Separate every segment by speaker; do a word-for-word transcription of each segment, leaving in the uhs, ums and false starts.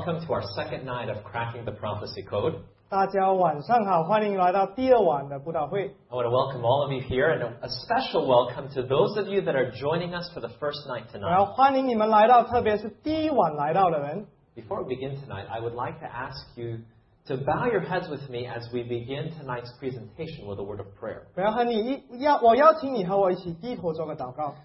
Speaker 1: welcome to our second night of Cracking the Prophecy Code.
Speaker 2: 大家晚上好，欢迎来到第二晚的布道会。
Speaker 1: I want to welcome all of you here, and a special welcome to those of you that are joining us for the first night
Speaker 2: 我要
Speaker 1: tonight.
Speaker 2: 欢迎你们来到，特别是第一晚来到的人。
Speaker 1: Before we begin tonight, I would like to ask you to bow your heads with me as we begin tonight's presentation with a word of prayer.
Speaker 2: 我要和你一邀，我邀请你和我一起低头做个祷告。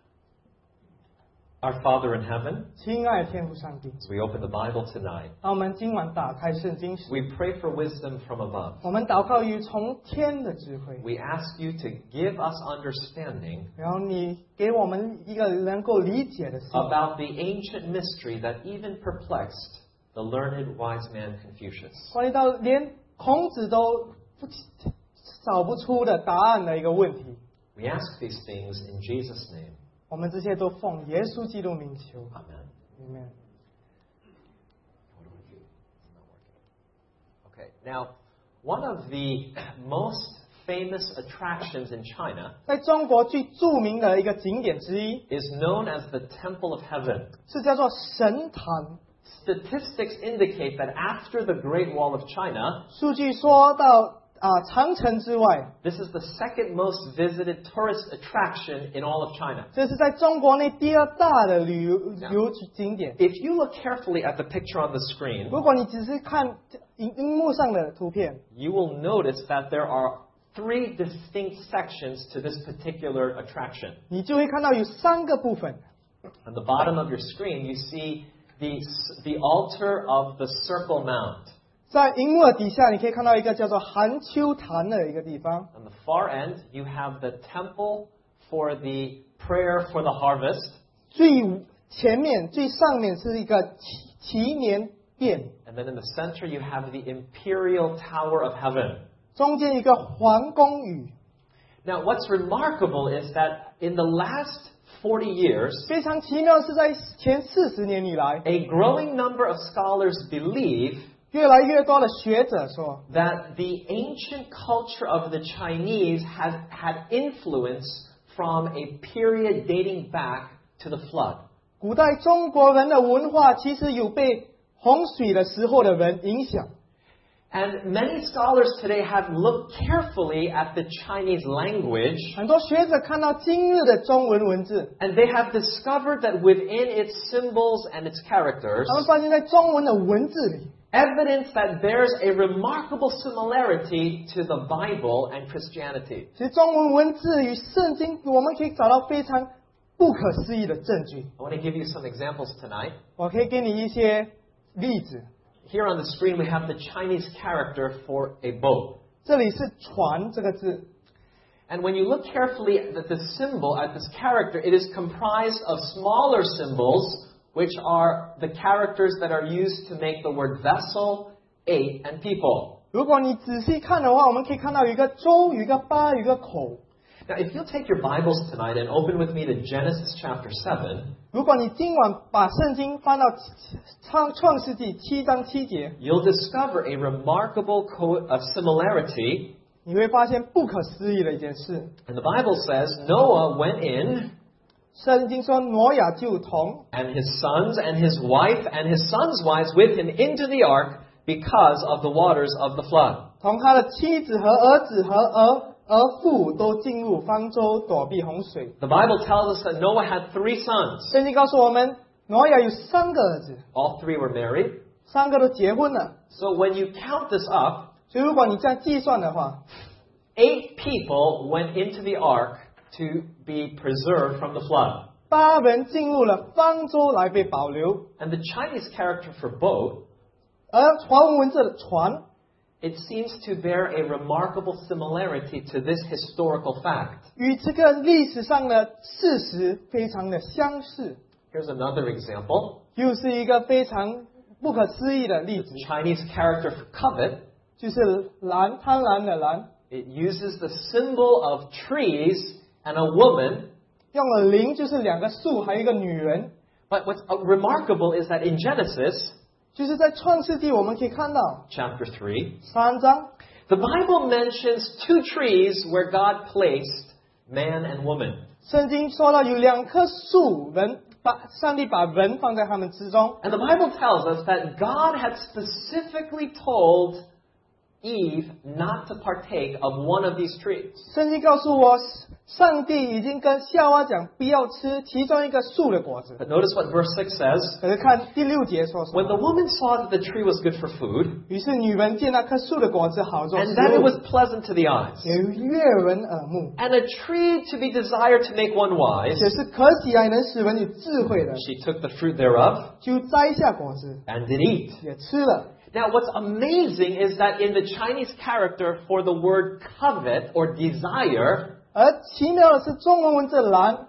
Speaker 1: Our Father in heaven,
Speaker 2: 亲爱的天父上帝，
Speaker 1: as we open the Bible tonight,
Speaker 2: 当我们今晚打开圣经时，
Speaker 1: we pray for wisdom from above.
Speaker 2: 我们祷告于从天的智慧，
Speaker 1: We ask you to give us understanding
Speaker 2: 然后你给我们一个能够理解的心，
Speaker 1: about the ancient mystery that even perplexed the learned wise man Confucius.
Speaker 2: 关于到连孔子都不找不出的答案的一个问题。
Speaker 1: We ask these things in Jesus' name.
Speaker 2: 我们这些都奉耶稣基督名求。
Speaker 1: Amen.
Speaker 2: Amen.
Speaker 1: Okay, now, one of the most famous attractions in China
Speaker 2: 在中国最著名的一个景点之一
Speaker 1: is known as the Temple of Heaven.
Speaker 2: 是叫做神坛。
Speaker 1: Statistics indicate that after the Great Wall of China,
Speaker 2: 数据说到啊、长城之外，
Speaker 1: this is the second most visited tourist attraction in all of China.
Speaker 2: 这是在中国内第二大的旅游旅游景点。
Speaker 1: If you look carefully at the picture on the screen,
Speaker 2: 如果你只是看荧荧幕上的图片，
Speaker 1: you will notice that there are three distinct sections to this particular attraction.
Speaker 2: 你就会看到有三个部分。
Speaker 1: On the bottom of your screen, you see the, the altar of the Circle Mount.
Speaker 2: 在荧幕的底下，你可以看到一个叫做寒丘坛的一个地方。
Speaker 1: On the far end, you have the temple for the prayer for the harvest.
Speaker 2: 最前面、最上面是一个祈祈年殿，
Speaker 1: And then in the center, you have the imperial tower of heaven.
Speaker 2: 中间一个皇宫宇。
Speaker 1: Now, what's remarkable is that in the last forty years,
Speaker 2: 非常奇妙是在前四十年以来，
Speaker 1: a growing number of scholars believe
Speaker 2: 越来越多的学者说，
Speaker 1: that the ancient culture of the Chinese has had influence from a period dating back to the flood.
Speaker 2: 古代中国人的文化其实有被洪水的时候的人影响。
Speaker 1: And many scholars today have looked carefully at the Chinese language,
Speaker 2: 很多学者看到今日的中文文字，
Speaker 1: and they have discovered that within its symbols and its characters,
Speaker 2: 他们发现在中文的文字里，
Speaker 1: evidence that there's a remarkable similarity to the Bible and Christianity.
Speaker 2: 其实中文文字与圣经，我们可以找到非常不可思议的证据。
Speaker 1: I want to give you some examples tonight.
Speaker 2: 我可以给你一些例子。
Speaker 1: Here on the screen, we have the Chinese character for a boat.
Speaker 2: 这里是船这个字，
Speaker 1: And when you look carefully at the symbol, at this character, it is comprised of smaller symbols, which are the characters that are used to make the word vessel, eight, and people.
Speaker 2: 如果你仔细看的话，我们可以看到有一个舟，有一个八，有一个口。
Speaker 1: Now, if you'll take your Bibles tonight and open with me to Genesis chapter seven,
Speaker 2: 如果你今晚把圣经翻到创创世纪七章七节，
Speaker 1: you'll discover a remarkable co- of similarity.
Speaker 2: 你会发现不可思议的一件事。
Speaker 1: And the Bible says Noah went in,
Speaker 2: 圣经说挪亚就同
Speaker 1: and his sons and his wife and his sons' wives with him into the ark because of the waters of the flood.
Speaker 2: 同他的妻子和儿子和儿儿妇都进入方舟躲避洪水。
Speaker 1: The Bible tells us that Noah had three sons.
Speaker 2: 圣经告诉我们，挪亚有三个儿子，
Speaker 1: All three were married.
Speaker 2: 三个都结婚了。
Speaker 1: So when you count this up,
Speaker 2: 所以如果你这样计算的话，
Speaker 1: eight people went into the ark to be preserved from the flood.
Speaker 2: 八人进入了方舟来被保留，
Speaker 1: And the Chinese character for boat,
Speaker 2: 而华文文字的船
Speaker 1: it seems to bear a remarkable similarity to this historical fact.
Speaker 2: 与这个历史上的事实非常的相似，
Speaker 1: Here's another example.
Speaker 2: 又是一个非常不可思议的例子，
Speaker 1: Chinese character for covet,
Speaker 2: 就是蓝贪婪的蓝，
Speaker 1: it uses the symbol of trees and a woman.
Speaker 2: 用了零就是两个树，还有一个女人。
Speaker 1: But what's remarkable is that in Genesis
Speaker 2: 就是在创世纪我们可以看到
Speaker 1: chapter three,
Speaker 2: 三章，
Speaker 1: the Bible mentions two trees where God placed man and woman.
Speaker 2: 圣经说到有两棵树，人把上帝把人放在他们之中。
Speaker 1: And the Bible tells us that God had specifically told Eve not to partake of one of these trees.
Speaker 2: 圣经告诉我，上帝已经跟夏娃讲，不要吃其中一个树的果子。
Speaker 1: But notice what verse six says.
Speaker 2: 可是看第六节说什
Speaker 1: When
Speaker 2: 么？
Speaker 1: the woman saw that the tree was good for food,
Speaker 2: 于是女人见那棵树的果子好做
Speaker 1: and
Speaker 2: 食
Speaker 1: that it
Speaker 2: 物，
Speaker 1: was pleasant to the eyes,
Speaker 2: 也悦人耳目，
Speaker 1: and a tree to be desired to make one wise,
Speaker 2: 且是可喜爱能使人有智慧的，
Speaker 1: she took the fruit thereof
Speaker 2: 就摘下果子
Speaker 1: and did eat.
Speaker 2: 也吃了。
Speaker 1: Now, what's amazing is that in the Chinese character for the word covet or desire,
Speaker 2: 而奇妙的是，中文文字栏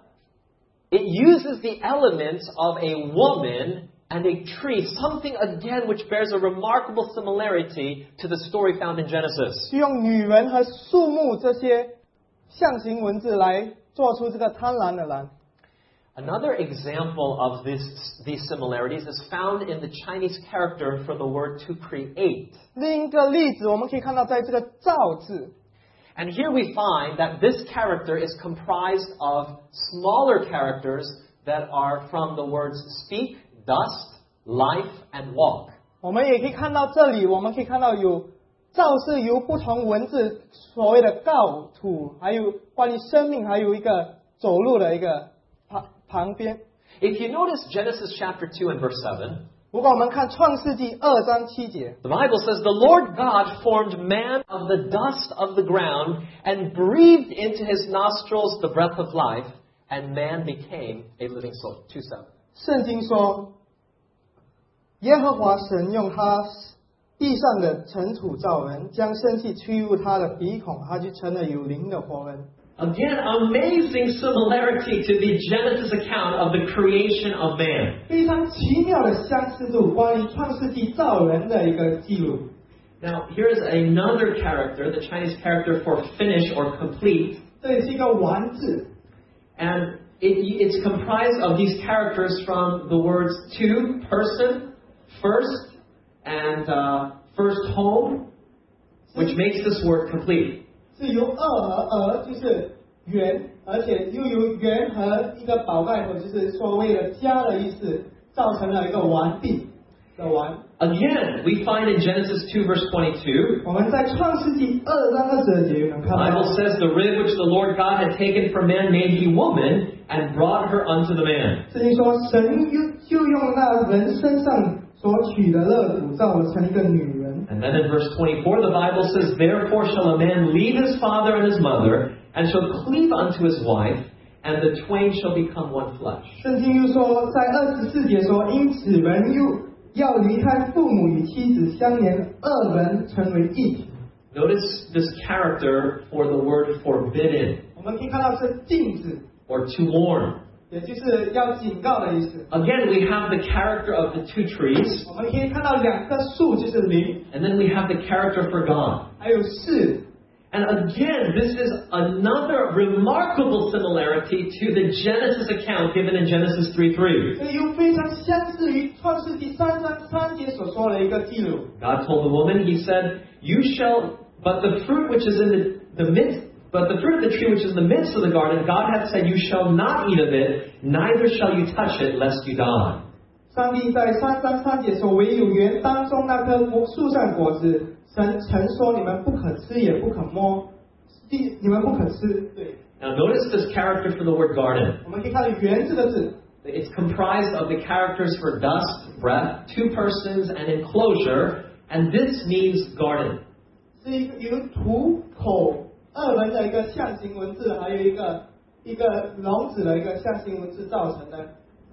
Speaker 1: it uses the elements of a woman and a tree, something again which bears a remarkable similarity to the story found in Genesis.
Speaker 2: 是用女人和树木这些象形文字来做出这个贪婪的蓝。
Speaker 1: Another example of this, these similarities is found in the Chinese character for the word to create.
Speaker 2: 另一个例子，我们可以看到，在这个造字，
Speaker 1: And here we find that this character is comprised of smaller characters that are from the words speak, dust, life, and walk.
Speaker 2: 我们也可以看到这里，我们可以看到有造是由不同文字所谓的告土，还有关于生命，还有一个走路的一个旁旁边。
Speaker 1: If you notice Genesis chapter two and verse seven,
Speaker 2: 如果我们看创世纪二章七节，
Speaker 1: the Bible says, the Lord God formed man of the dust of the ground and breathed into his nostrils the breath of life, and man became a living soul. two seven.
Speaker 2: 圣经说，耶和华神用他地上的尘土造人，将生气吹入他的鼻孔，他就成了有灵的活人。
Speaker 1: Again, amazing similarity to the Genesis account of the creation of man.
Speaker 2: 非常奇妙的相似度，关于创世纪造人的一个记录。
Speaker 1: Now, here's another character, the Chinese character for finish or complete.
Speaker 2: 这里是一个完字，
Speaker 1: And it, it's comprised of these characters from the words to, person, first, and uh, first home, which makes this word complete.
Speaker 2: 是由二和而，就是圆，而且又由圆和一个宝盖头，就是所谓的家的意思，造成了一个完毕的完。
Speaker 1: Again, we find in Genesis two verse twenty-two,
Speaker 2: 我们在创世纪二章二十二节能
Speaker 1: the
Speaker 2: 看
Speaker 1: Bible
Speaker 2: 到，
Speaker 1: says, the rib which the Lord God had taken from man made he woman and brought her unto the man.
Speaker 2: 圣经说，神又就用那人身上所取的肋骨造了成一个女人。
Speaker 1: And then in verse twenty-four, the Bible says, therefore shall a man leave his father and his mother, and shall cleave unto his wife, and the twain shall become one flesh.
Speaker 2: 圣经又说，在二十四节说，因此人又要离开父母与妻子相连，二人成为一体。
Speaker 1: Notice this character for the word forbidden,
Speaker 2: 我们可以看到是禁止，
Speaker 1: or to warn.
Speaker 2: 也就是要警告的意思。
Speaker 1: Again, we have the character of the two trees,
Speaker 2: 我们可以看到两棵树就是灵，
Speaker 1: and then we have the character for God.
Speaker 2: 还有是。
Speaker 1: And again, this is another remarkable similarity to the Genesis account given in Genesis three three.
Speaker 2: 这又非常相似于创世纪三章三节所说的一个记录。
Speaker 1: God told the woman, He said, "You shall, but the fruit which is in the, the midst, but the fruit of the tree which is in the midst of the garden, God hath said, You shall not eat of it, neither shall you touch it, lest you die."
Speaker 2: 上帝在三章三节说：“唯有园当中那棵树上果子，神曾说你们不可吃，也不可摸，地你们不可吃。”对，
Speaker 1: Now notice this character for the word garden.
Speaker 2: 我们可以看到“园”这个字，
Speaker 1: It's comprised of the characters for dust, breath, two persons, and enclosure, and this means garden.
Speaker 2: 是一个由土口二人的一个象形文字，还有一个一个笼子的一个象形文字造成的。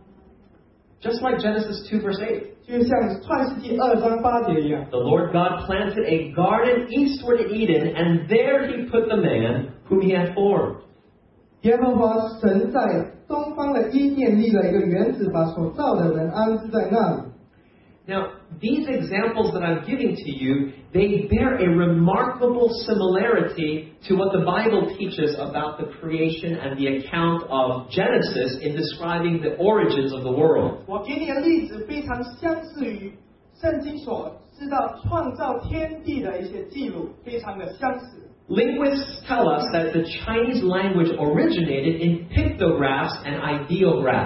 Speaker 1: Just like Genesis two verse eight.
Speaker 2: 就像创世纪二章八节一样，
Speaker 1: The Lord God planted a garden eastward in Eden, and there He put the man whom He had formed.
Speaker 2: 耶和华神在东方的伊甸立了一个园子，把所造的人安置在那里。
Speaker 1: Now, these examples that I'm giving to you, they bear a remarkable similarity to what the Bible teaches about the creation and the account of Genesis in describing the origins of the world.
Speaker 2: 我给你的例子非常相似于圣经所知道创造天地的一些记录，非常的相似。
Speaker 1: Linguists tell us that the Chinese language originated in pictographs and ideographs.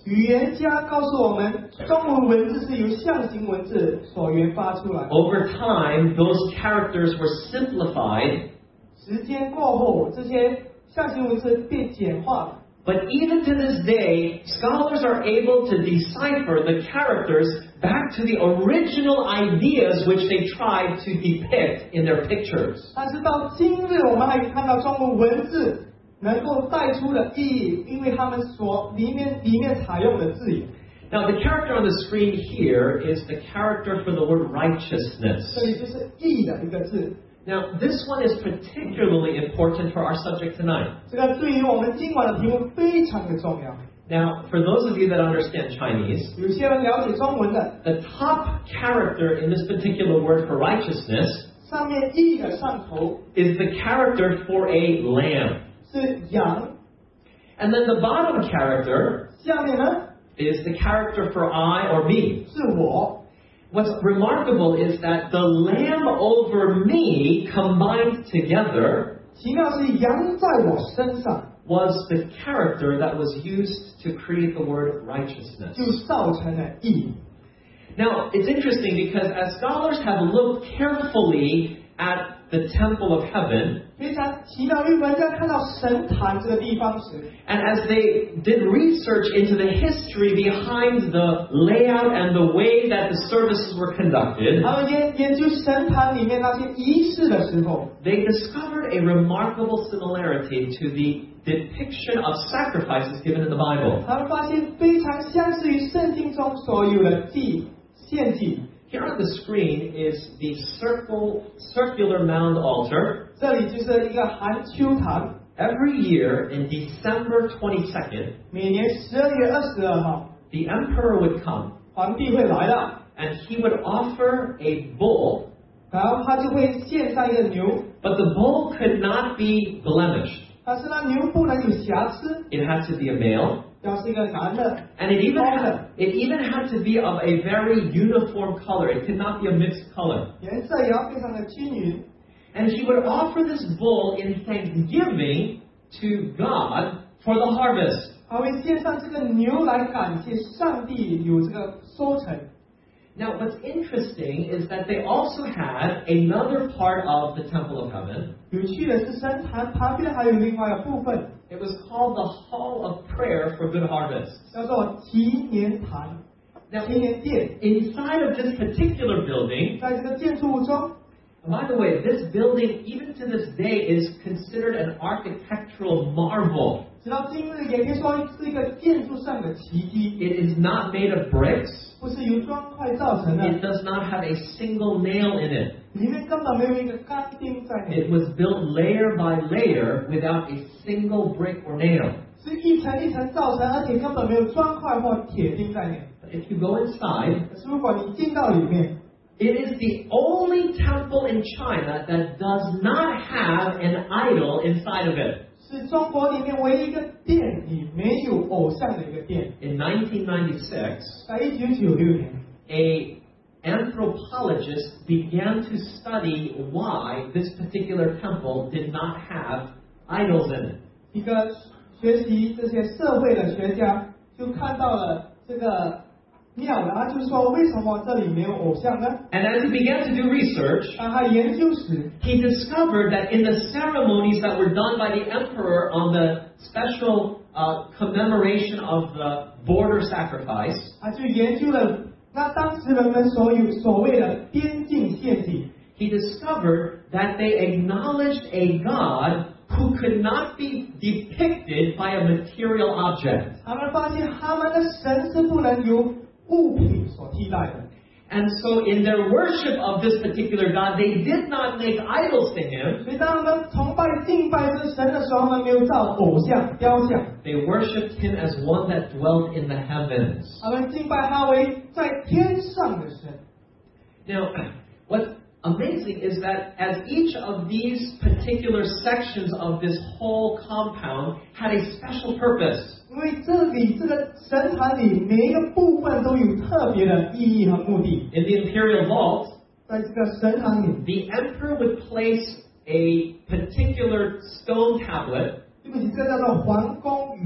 Speaker 2: 语言家告诉我们，中文文字是由象形文字所研发出来。
Speaker 1: Over time, those characters were simplified,
Speaker 2: 时间过后，这些象形文字被简化了。
Speaker 1: but even to this day, scholars are able to decipher the characters back to the original ideas which they tried to depict in their pictures.
Speaker 2: 但是到今日，我们还可以看到中文文字能够带出的意义，因为他们所里面里面采用的字眼。
Speaker 1: Now, the character on the screen here is the character for the word righteousness.
Speaker 2: 这里就是义的一个字。
Speaker 1: Now, this one is particularly important for our subject tonight.
Speaker 2: 这个对于我们今晚的题目非常的重要。
Speaker 1: Now, for those of you that understand Chinese,
Speaker 2: 有些人了解中文的，
Speaker 1: the top character in this particular word for righteousness
Speaker 2: 上面义的上头
Speaker 1: is the character for a lamb.
Speaker 2: 是羊，
Speaker 1: And then the bottom character
Speaker 2: 下面呢
Speaker 1: is the character for I or me.
Speaker 2: 是我。
Speaker 1: What's remarkable is that the lamb over me combined together
Speaker 2: 奇妙是羊在我身上，
Speaker 1: was the character that was used to create the word righteousness.
Speaker 2: 就造成了义。
Speaker 1: Now, it's interesting because as scholars have looked carefully at the temple of heaven,
Speaker 2: 非常奇妙，因为人家看到神坛这个地方时，
Speaker 1: and as they did research into the history behind the layout and the way that the services were conducted,
Speaker 2: 他们研研究神坛里面那些仪式的时候，
Speaker 1: they discovered a remarkable similarity to the depiction of sacrifices given in the Bible.
Speaker 2: 他们发现非常相似于圣经中所有的祭献祭。
Speaker 1: Here on the screen is the circle, circular mound altar.
Speaker 2: 这里就是一个含秋坛，
Speaker 1: Every year in December twenty-second,
Speaker 2: 每年十二月二十二号，
Speaker 1: the emperor would come
Speaker 2: 皇帝会来的，
Speaker 1: and he would offer a bull,
Speaker 2: 然后他就会献上一个牛，
Speaker 1: but the bull could not be blemished.
Speaker 2: 但是那牛不能有瑕疵，
Speaker 1: It had to be a male,
Speaker 2: 要是一个男的，
Speaker 1: and it even had, it even had to be of a very uniform color. It could not be a mixed color.
Speaker 2: 颜色也要非常的均匀。
Speaker 1: And he would offer this bull in thanksgiving to God for the harvest.
Speaker 2: 他会献上这个牛来感谢上帝有这个收成。
Speaker 1: Now, what's interesting is that they also had another part of the Temple of Heaven.
Speaker 2: 有趣的是，神坛旁边还有另外一个部分，
Speaker 1: It was called the Hall of Prayer for Good Harvest.
Speaker 2: 叫做祈年坛、
Speaker 1: Now,
Speaker 2: 祈年殿。
Speaker 1: inside of this particular building,
Speaker 2: 在这个建筑物中，
Speaker 1: by the way, this building, even to this day, is considered an architectural marvel.
Speaker 2: 直到今日也可以说是一个建筑上的奇迹，
Speaker 1: It is not made of bricks.
Speaker 2: 不是由砖块造成的，
Speaker 1: It does not have a single nail in it.
Speaker 2: 里面根本没有一个钢钉在内，
Speaker 1: It was built layer by layer without a single brick or nail.
Speaker 2: 是一层一层造成，而且根本没有砖块或铁钉在内。
Speaker 1: But if you go inside,
Speaker 2: 可是如果你进到里面，
Speaker 1: it is the only temple in China that does not have an idol inside of it.
Speaker 2: 是中国里面唯一一个殿里没有偶像的一个殿。
Speaker 1: In nineteen ninety-six,
Speaker 2: 在一九九六年，
Speaker 1: a anthropologist began to study why this particular temple did not have idols in it.
Speaker 2: 一个学习这些社会的学家就看到了这个庙，然后就说为什么这里没有偶像呢？
Speaker 1: And as he began to do research,
Speaker 2: 当他研究时，
Speaker 1: he discovered that in the ceremonies that were done by the emperor on the special uh, commemoration of the border sacrifice,
Speaker 2: 他就研究了那当时人们所有所谓的边境献祭。
Speaker 1: he discovered that they acknowledged a God who could not be depicted by a material object.
Speaker 2: 他们发现他们的神是不能由物品所替代的，
Speaker 1: And so in their worship of this particular God, they did not make idols to him.
Speaker 2: 所以当他们崇拜敬拜这神的时候，他们没有造偶像雕像，
Speaker 1: They worshipped him as one that dwelt in the heavens.
Speaker 2: 他们敬拜他为在天上的神。
Speaker 1: Now, what's amazing is that as each of these particular sections of this whole compound had a special purpose.
Speaker 2: 因为这里这个神坛里每一个部分都有特别的意义和目的。
Speaker 1: In the imperial vault,
Speaker 2: 在这个神坛里，
Speaker 1: the emperor would place a particular stone tablet
Speaker 2: 对不起，这叫做皇宫宇。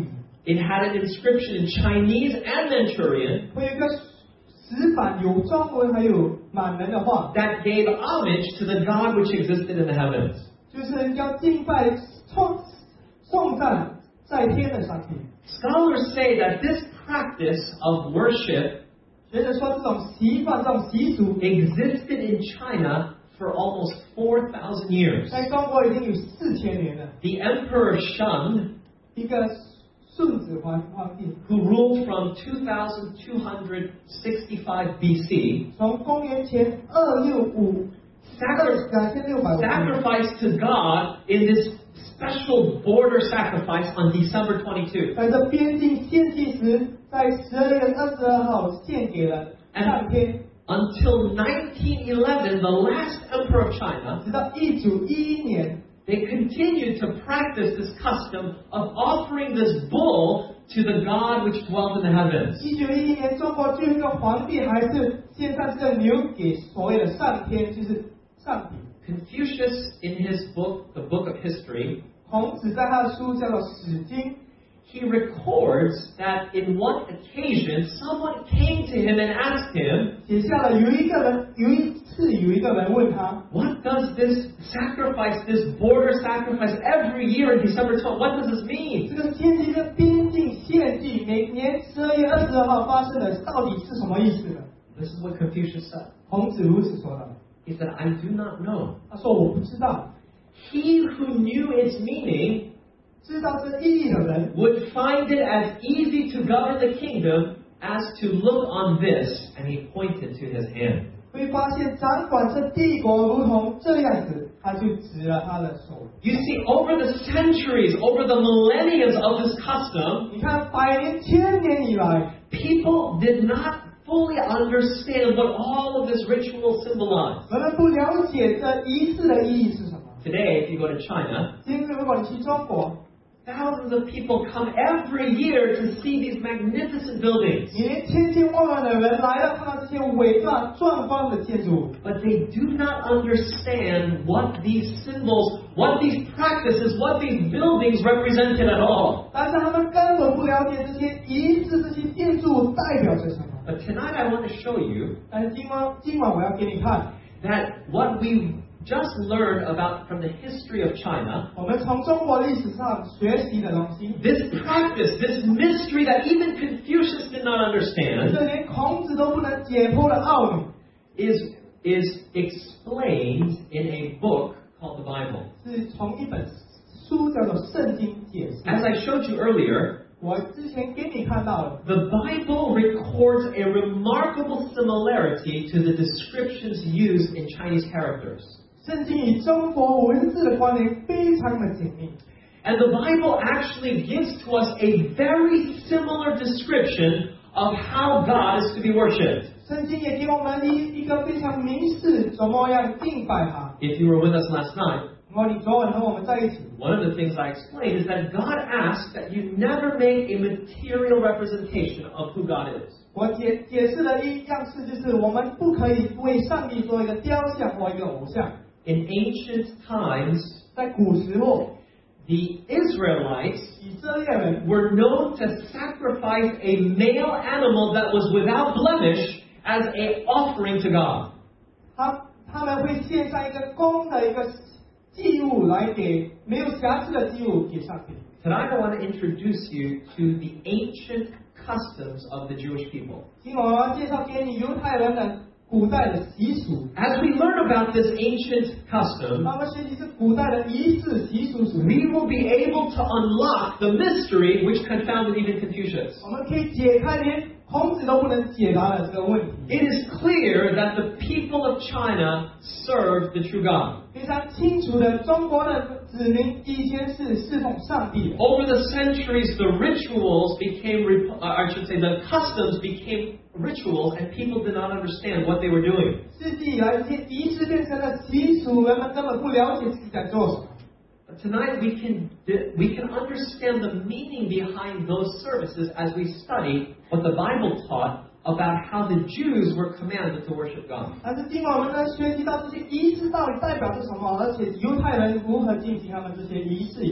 Speaker 1: It had an inscription in Chinese and Manchurian
Speaker 2: 会有一个石板，有中文还有满人的话，
Speaker 1: that gave homage to the God which existed in the heavens.
Speaker 2: 就是要敬拜、颂颂赞在天的上帝。
Speaker 1: Scholars say that this practice of worship
Speaker 2: 学者说，这种习惯、这种习俗
Speaker 1: existed in China for almost four thousand years.
Speaker 2: 在中国已经有四千年了。
Speaker 1: The Emperor Shun,
Speaker 2: 一个顺子皇皇帝，
Speaker 1: who ruled from two thousand two hundred sixty-five B C,
Speaker 2: 从公元前二六五
Speaker 1: sacri-
Speaker 2: 两千六百五
Speaker 1: sacrificed to God in this special border sacrifice on December twenty-second.
Speaker 2: 在这边境献祭时，在十二月二十二号献给了上天。
Speaker 1: Until nineteen eleven, the last emperor of China,
Speaker 2: 直到一九一一年，
Speaker 1: they continued to practice this custom of offering this bull to the God which dwelt in the heavens.
Speaker 2: 一九一一年，中国最后一个皇帝还是献上这个牛给所谓的上天，就是上帝。
Speaker 1: Confucius, in his book, the Book of History,
Speaker 2: 孔子在他的书叫做《史经》，
Speaker 1: he records that in one occasion, someone came to him and asked him,
Speaker 2: 写下了有一个人，有一次有一个人问他，
Speaker 1: what does this sacrifice, this border sacrifice every year in December twelfth, what does this mean?
Speaker 2: 这个献祭跟边境献祭每年十二月二十二号发生的，到底是什么意思呢？
Speaker 1: This is what Confucius said.
Speaker 2: 孔子如此说的。
Speaker 1: He said, I do not know.
Speaker 2: 他说我不知道，
Speaker 1: He who knew its meaning
Speaker 2: 知道这意义的人
Speaker 1: would find it as easy to govern the kingdom as to look on this, and he pointed to his hand.
Speaker 2: 会发现掌管这帝国如同这样子，他就指了他的手。
Speaker 1: You see, over the centuries, over the millenniums of this custom,
Speaker 2: 你看，百年、千年以来，
Speaker 1: people did not fully understand what all of this ritual symbolized.
Speaker 2: 人们不了解这仪式的意义是什么。
Speaker 1: Today, if you go to China,
Speaker 2: 今天如果你去中国，
Speaker 1: thousands of people come every year to see these magnificent buildings.
Speaker 2: 每年千千万万的人来了，看到这些伟大壮观的建筑物，
Speaker 1: But they do not understand what these symbols, what these practices, what these buildings represented at all.
Speaker 2: 但是他们根本不了解这些仪式、这些建筑物代表着什么。
Speaker 1: But tonight I want to show you
Speaker 2: 但是今晚今晚我要给你看，
Speaker 1: that what we just learned about from the history of China,
Speaker 2: 我们从中国历史上学习的东西，
Speaker 1: this practice, this mystery that even Confucius did not understand,
Speaker 2: 这连孔子都不能解剖的奥秘，
Speaker 1: is, is explained in a book called the Bible.
Speaker 2: 是从一本书叫做《圣经》解释。
Speaker 1: As I showed you earlier,
Speaker 2: 我之前给你看到了，
Speaker 1: the Bible records a remarkable similarity to the descriptions used in Chinese characters.
Speaker 2: 圣经与中国文字的关联非常的紧密。
Speaker 1: And the Bible actually gives to us a very similar description of how God is to be worshipped.
Speaker 2: 圣经也给我们一一个非常明示怎么样敬拜他。
Speaker 1: If you were with us last night,
Speaker 2: 如果你昨晚和我们在一起，
Speaker 1: one of the things I explained is that God asks that you never make a material representation of who God is.
Speaker 2: 我解解释了一样事，就是我们不可以为上帝做一个雕像或一个偶像。
Speaker 1: In ancient times,
Speaker 2: 在古时候，
Speaker 1: the Israelites
Speaker 2: 以色列人
Speaker 1: were known to sacrifice a male animal that was without blemish as an offering to God.
Speaker 2: 他他们会献上一个公的一个祭物来给没有瑕疵的祭物给上帝。
Speaker 1: Tonight I want to introduce you to the ancient customs of the Jewish people.
Speaker 2: 今晚我要介绍给你犹太人的古代的习俗。
Speaker 1: As we learn about this ancient custom,
Speaker 2: 当我们学习这古代的仪式习俗时，
Speaker 1: we will be able to unlock the mystery which confounded even Confucius.
Speaker 2: 我们可以解开连孔子都不能解答的这个问题。
Speaker 1: It is clear that the people of China served the true God.
Speaker 2: 非常清楚的，中国的子民以前是侍奉上帝的。
Speaker 1: Over the centuries, the rituals became, uh, I should say, the customs became rituals, and people did not understand what they were doing.
Speaker 2: 世纪以来，这些仪式变成了习俗，人们根本不了解自己在做什么。
Speaker 1: But tonight we can we can understand the meaning behind those services as we study what the Bible taught about how the Jews were commanded to worship God.
Speaker 2: 但是今晚我们呢学习到这些仪式到底代表着什么，而且犹太人如何进行他们这些仪式也是。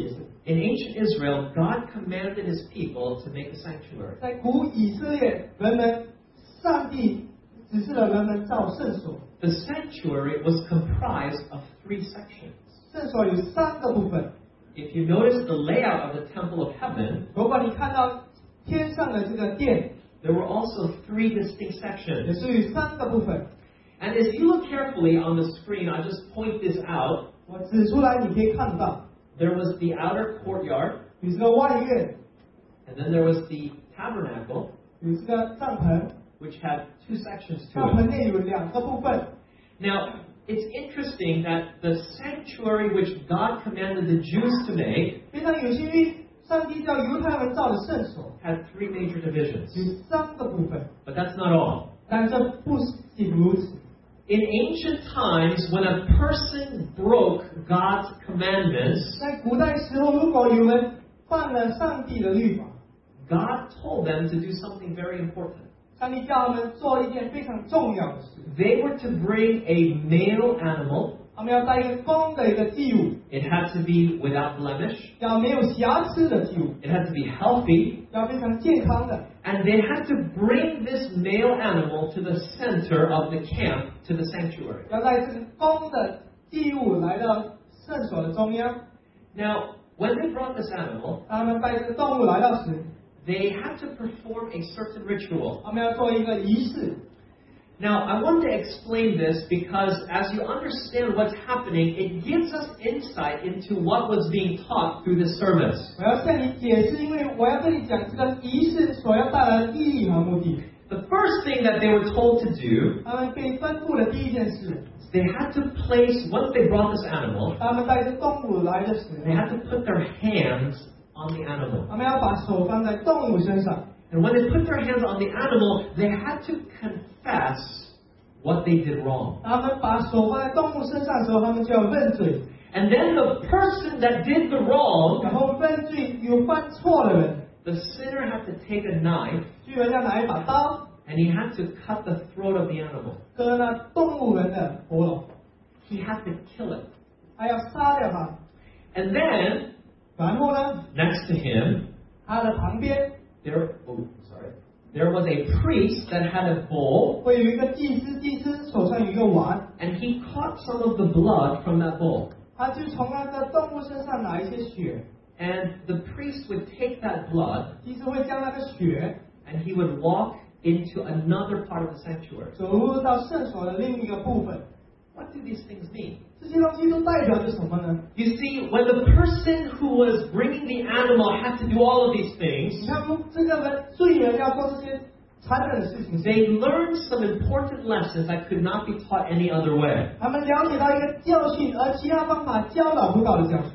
Speaker 1: In ancient Israel, God commanded His people to make a sanctuary.
Speaker 2: 在古以色列，人们上帝指示了人们造圣所。
Speaker 1: The sanctuary was comprised of three sections.
Speaker 2: 圣所有三个部分。
Speaker 1: If you notice the layout of the temple of heaven,
Speaker 2: 如果你看到天上的这个殿，
Speaker 1: there were also three distinct
Speaker 2: 也
Speaker 1: sections.
Speaker 2: 是有三个部分。
Speaker 1: And as you look carefully on the screen, I'll just point this out.
Speaker 2: 我指出来，你可以看到，
Speaker 1: There was the outer courtyard,
Speaker 2: 有这个外院，
Speaker 1: and then there was the tabernacle,
Speaker 2: 有这个帐篷，
Speaker 1: which had two sections
Speaker 2: 帐
Speaker 1: to
Speaker 2: 篷
Speaker 1: it.
Speaker 2: 内有两个部分。
Speaker 1: Now, it's interesting that the sanctuary which God commanded the Jews to make
Speaker 2: 非常有趣，因为上帝叫犹太人造的圣所
Speaker 1: had three major divisions.
Speaker 2: 有三个部分，
Speaker 1: But that's not all.
Speaker 2: 但这不仅如此。
Speaker 1: In ancient times, when a person broke God's commandments,
Speaker 2: 在古代时候，如果有人犯了上帝的律法，
Speaker 1: God told them to do something very important.
Speaker 2: 上帝叫他们做一件非常重要的事，
Speaker 1: They were to bring a male animal.
Speaker 2: 他们要带一个公的一个祭物，
Speaker 1: It had to be without blemish.
Speaker 2: 要没有瑕疵的祭物，
Speaker 1: It had to be healthy.
Speaker 2: 要非常健康的，
Speaker 1: And they had to bring this male animal to the center of the camp, to the sanctuary.
Speaker 2: 要带这个公的祭物来到圣所的中央。
Speaker 1: Now, when they brought this animal,
Speaker 2: 他们带这个动物来到时，
Speaker 1: they had to perform a certain ritual.
Speaker 2: 他们要做一个仪式。
Speaker 1: Now, I want to explain this because as you understand what's happening, it gives us insight into what was being taught through this service.
Speaker 2: 我要向你解释，因为我要跟你讲这个仪式所要带来的意义和目的。
Speaker 1: The first thing that they were told to do,
Speaker 2: 他们被吩咐的第一件事，
Speaker 1: they had to place, once they brought this animal,
Speaker 2: 他们带着动物来的时
Speaker 1: they
Speaker 2: 候，
Speaker 1: had to put their hands on the animal.
Speaker 2: 他们要把手放在动物身上。
Speaker 1: And when they put their hands on the animal, they had to confess what they did wrong.
Speaker 2: 他们把手放在动物身上的时候，他们就要认罪。
Speaker 1: And then the person that did the wrong,
Speaker 2: 然后认罪有犯错的人，
Speaker 1: the sinner had to take a knife
Speaker 2: 巨人要拿一把刀，
Speaker 1: and he had to cut the throat of the animal.
Speaker 2: 割那动物人的喉咙，
Speaker 1: He had to kill it.
Speaker 2: 还要杀掉它。
Speaker 1: And then,
Speaker 2: 然后呢，
Speaker 1: next to him,
Speaker 2: 他的旁边
Speaker 1: there, oh, sorry, there was a priest that had a bowl,
Speaker 2: 会有一个祭司，祭司手上有一个碗，
Speaker 1: and he caught some of the blood from that bowl.
Speaker 2: 他就从那个动物身上拿一些血，
Speaker 1: And the priest would take that blood
Speaker 2: 祭司会将那个血
Speaker 1: and he would walk into another part of the sanctuary.
Speaker 2: 走入到圣所的另一个部分。
Speaker 1: What do these things mean?
Speaker 2: 这些东西都代表着什么呢？
Speaker 1: You see, when the person who was bringing the animal had to do all of these
Speaker 2: 你
Speaker 1: things,
Speaker 2: 看，这个人罪人要做这些残忍的事情，
Speaker 1: they learned some important lessons that could not be taught any other way.
Speaker 2: 他们了解到一个教训，而其他方法教导不到的教训。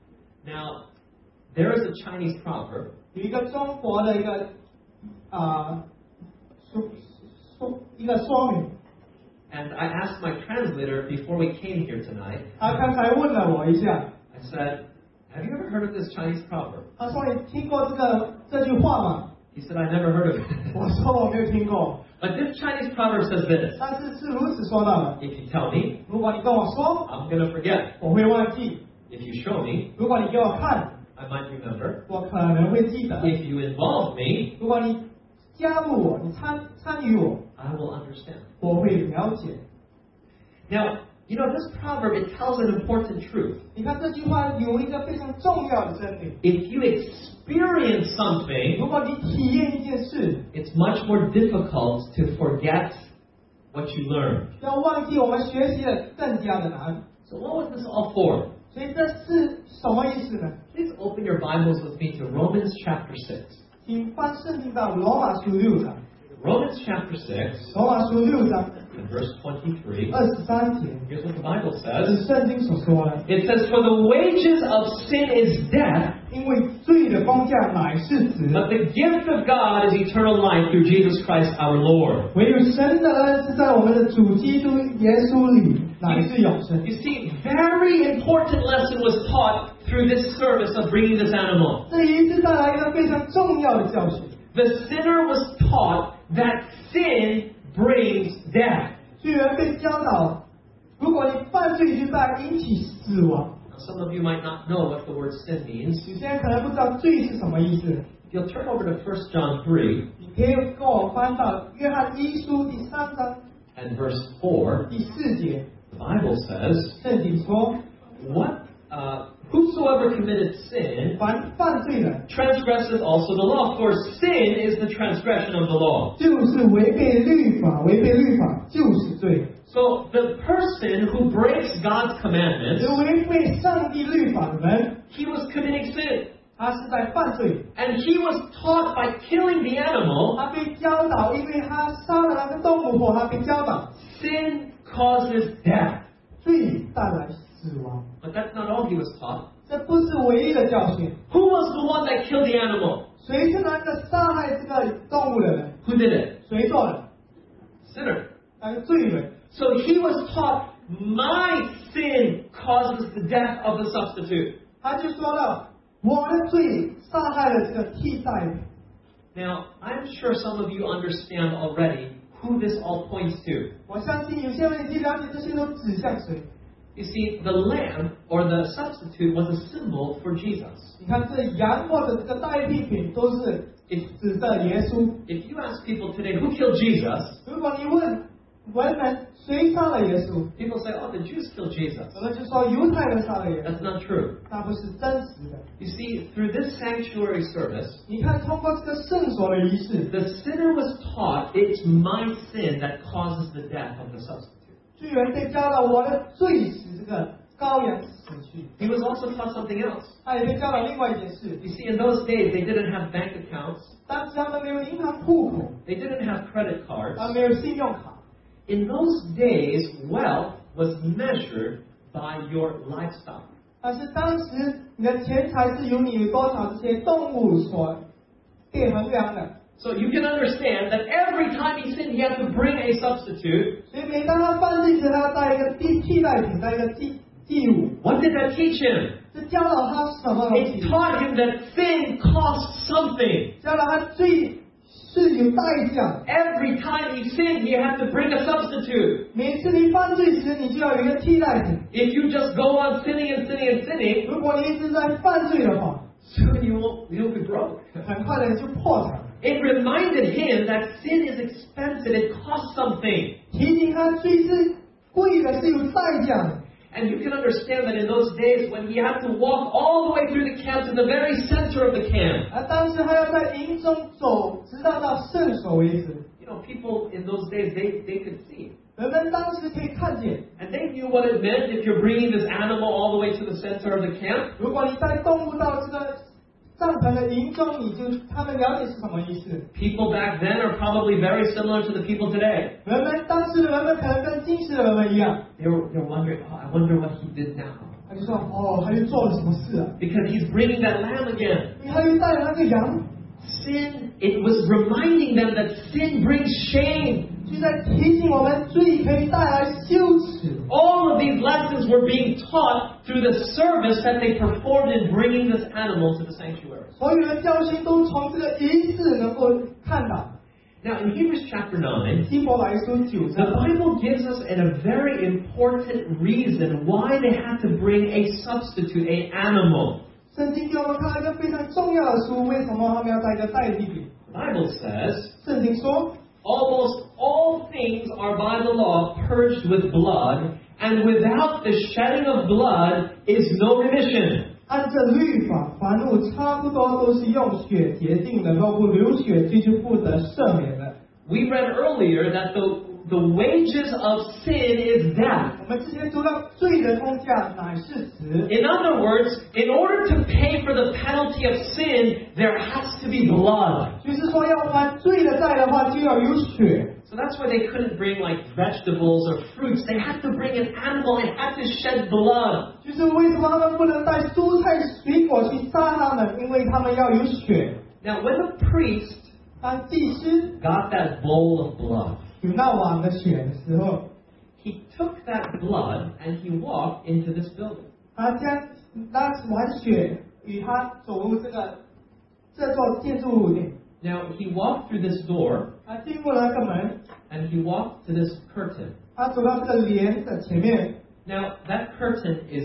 Speaker 1: Now, there is a Chinese proverb,
Speaker 2: 有一个中国的一个啊说说一个说明，
Speaker 1: and I asked my translator before we came here tonight,
Speaker 2: 他刚才问了我一下，
Speaker 1: I said, have you ever heard of this Chinese proverb?
Speaker 2: 他说你听过这个这句话吗？
Speaker 1: He said, I never heard of it.
Speaker 2: 我说我没有听过，
Speaker 1: But this Chinese proverb says this,
Speaker 2: 但是是如此说到的。
Speaker 1: if you tell me,
Speaker 2: 如果你跟我说，
Speaker 1: I'm going to forget.
Speaker 2: 我会忘记；
Speaker 1: If you show me,
Speaker 2: 如果你给我看，
Speaker 1: I might remember.
Speaker 2: 我可能会记得；
Speaker 1: If you involve me,
Speaker 2: 如果你加入我，你参参与我，
Speaker 1: I will understand.
Speaker 2: 我会了解。
Speaker 1: Now, you know, this proverb, it tells an important truth.
Speaker 2: 你看这句话有一个非常重要的真理：
Speaker 1: If you experience something,
Speaker 2: 如果你体验一件事，
Speaker 1: it's much more difficult to forget what you learned.
Speaker 2: 要忘记我们学习的更加的难。
Speaker 1: So what was this all for?
Speaker 2: 所以这是什么意思呢？
Speaker 1: Please open your Bibles with me to Romans chapter six.
Speaker 2: 请翻圣经到罗马书六章，
Speaker 1: Romans chapter six
Speaker 2: 罗马书六章
Speaker 1: and verse twenty-three.
Speaker 2: 二十三节，
Speaker 1: Here's what the Bible
Speaker 2: 是
Speaker 1: says.
Speaker 2: 圣经所说的。
Speaker 1: It says, For the wages of sin is death,
Speaker 2: 因为罪的工价乃是死，
Speaker 1: but the gift of God is eternal life through Jesus Christ our Lord.
Speaker 2: 唯有神的恩是在我们的主基督耶稣里乃是永生。
Speaker 1: You see, very important lesson was taught through this service of bringing this animal.
Speaker 2: 这一次带来一个非常重要的教训。
Speaker 1: The sinner was taught that sin brings death.
Speaker 2: 罪人被教导，如果你犯罪，就带引起死亡。
Speaker 1: Now, some of you might not know what the word sin means.
Speaker 2: 有些人可能不知道罪是什么意思。
Speaker 1: If you'll turn over to First John three
Speaker 2: 你可以跟我翻到约翰一书第三章
Speaker 1: and verse four,
Speaker 2: 第四节，
Speaker 1: the Bible says,
Speaker 2: 圣经说，
Speaker 1: What, uh, whosoever committed sin
Speaker 2: 凡犯罪的，
Speaker 1: transgresseth also the law. For sin is the transgression of the law.
Speaker 2: 就是违背律法，违背律法就是罪。
Speaker 1: So the person who breaks God's
Speaker 2: 只
Speaker 1: commandments,
Speaker 2: 违背上帝律法的人，
Speaker 1: he was committing sin.
Speaker 2: 他是在犯罪。
Speaker 1: And he was taught by killing the animal,
Speaker 2: 他被教导，因为他杀了那个动物后，他被教导，
Speaker 1: sin causes death.
Speaker 2: 罪带来死亡。
Speaker 1: But that's not all he was taught.
Speaker 2: 这不是唯一的教训。
Speaker 1: Who was the one that killed the animal?
Speaker 2: 谁是那个杀害这个动物的人？
Speaker 1: Who did it?
Speaker 2: 谁做的？
Speaker 1: Sinner.
Speaker 2: 那个罪人。
Speaker 1: So he was taught, my sin causes the death of the substitute.
Speaker 2: 他就说了，我的罪杀害了这个替代的。
Speaker 1: Now, I'm sure some of you understand already who this all points to.
Speaker 2: 我相信有些人已经了解这些都指向谁。
Speaker 1: You see, the lamb or the substitute was a symbol for Jesus.
Speaker 2: 你看，这羊或者这个代替品都是指着耶稣。
Speaker 1: If you ask people today, who killed Jesus?
Speaker 2: 如果你问文人谁杀了耶稣，
Speaker 1: People say, oh, the Jews killed Jesus.
Speaker 2: 我们就说犹太人杀了耶稣，
Speaker 1: That's not true.
Speaker 2: 那不是真实的。
Speaker 1: You see, through this sanctuary service,
Speaker 2: 你看，通过这个圣所的仪式，
Speaker 1: the sinner was taught it's my sin that causes the death of the substitute.
Speaker 2: 罪人被教导我的罪使这个羔羊死去。
Speaker 1: He was also taught something else.
Speaker 2: 他也被教导另外一件事，
Speaker 1: You see, in those days, they didn't have bank accounts.
Speaker 2: 当时他们没有银行户口，
Speaker 1: They didn't have credit
Speaker 2: 他
Speaker 1: cards.
Speaker 2: 没有信用卡。
Speaker 1: In those days, wealth was measured by your livestock.
Speaker 2: 但是当时你的钱财是由你有多少这些动物所被衡量的。
Speaker 1: So you can understand that every time he sinned, he had to bring a substitute.
Speaker 2: 所以每当他犯罪时，他要带一个替替代品，带一个祭祭物。
Speaker 1: What did that teach him?
Speaker 2: 这教导他什么东
Speaker 1: It
Speaker 2: 西？
Speaker 1: taught him that sin costs something.
Speaker 2: 教导他罪是有代价。
Speaker 1: Every time he sinned, he had to bring a substitute.
Speaker 2: 每次你犯罪时，你就要有一个替代品。
Speaker 1: If you just go on sinning and sinning and sinning,
Speaker 2: 如果你一直在犯罪的话，
Speaker 1: soon you won't, you'll be broke.
Speaker 2: 很快的你就破产。
Speaker 1: It reminded him that sin is expensive, it costs something.
Speaker 2: 提醒他罪是贵的，是有代价的。
Speaker 1: And you can understand that in those days when he had to walk all the way through the camp to the very center of the camp.
Speaker 2: 而当时还要在营中走，直到到圣所为止。
Speaker 1: You know, people in those days, they, they could see.
Speaker 2: 人们当时可以看见，
Speaker 1: And they knew what it meant if you're bringing this animal all the way to the center of the camp.
Speaker 2: 如果你带动物到这个帐篷的营中，你就他们了解是什么意思。
Speaker 1: People back then are probably very similar to the people today.
Speaker 2: 人们当时的人们可能跟今时的人们一样，
Speaker 1: They were, they're wondering, oh, I wonder what he did now.
Speaker 2: 他就说：“哦，他又做了什么事啊？
Speaker 1: Because he's bringing that lamb again.
Speaker 2: 因为他又带了那个羊。”
Speaker 1: Sin, it was reminding them that sin brings shame.
Speaker 2: 就在提醒我们，罪可以带来羞耻。
Speaker 1: All of these lessons were being taught through the service that they performed in bringing this animal to the sanctuary.
Speaker 2: 所有的教训都从这个仪式能够看到。
Speaker 1: Now, in Hebrews chapter nine,
Speaker 2: 希伯来书九
Speaker 1: the
Speaker 2: 章，
Speaker 1: Bible gives us a very important reason why they had to bring a substitute, an animal.
Speaker 2: 圣经给我们看了一个非常重要的书，为什么他们要带一个代替品？
Speaker 1: The Bible says,
Speaker 2: 圣经说，
Speaker 1: almost all things are by the law purged with blood, and without the shedding of blood is no remission.
Speaker 2: 按着律法，凡物差不多都是用血洁净的，若不流血，罪就不得赦免了。
Speaker 1: We read earlier that the, the wages of sin is death.
Speaker 2: 我们之前读到罪的工价乃是死，
Speaker 1: In other words, in order to pay for the penalty of sin, there has to be blood.
Speaker 2: 就是说要还罪的债的话，就要有血。
Speaker 1: So that's why they couldn't bring like vegetables or fruits. They had to bring an animal and had to shed blood.
Speaker 2: 就是为什么他们不能带蔬菜水果去杀他们？因为他们要有血。
Speaker 1: Now, when the priest
Speaker 2: 当祭司
Speaker 1: got that bowl of blood,
Speaker 2: 有那碗的血的时候，
Speaker 1: he took that blood and he walked into this building.
Speaker 2: 他将那碗血与他走入这个这座建筑物内。
Speaker 1: Now, he walked through this door
Speaker 2: 他进入了那个门，
Speaker 1: and he walked to this curtain.
Speaker 2: 他走到这个帘的前面。
Speaker 1: Now, that curtain is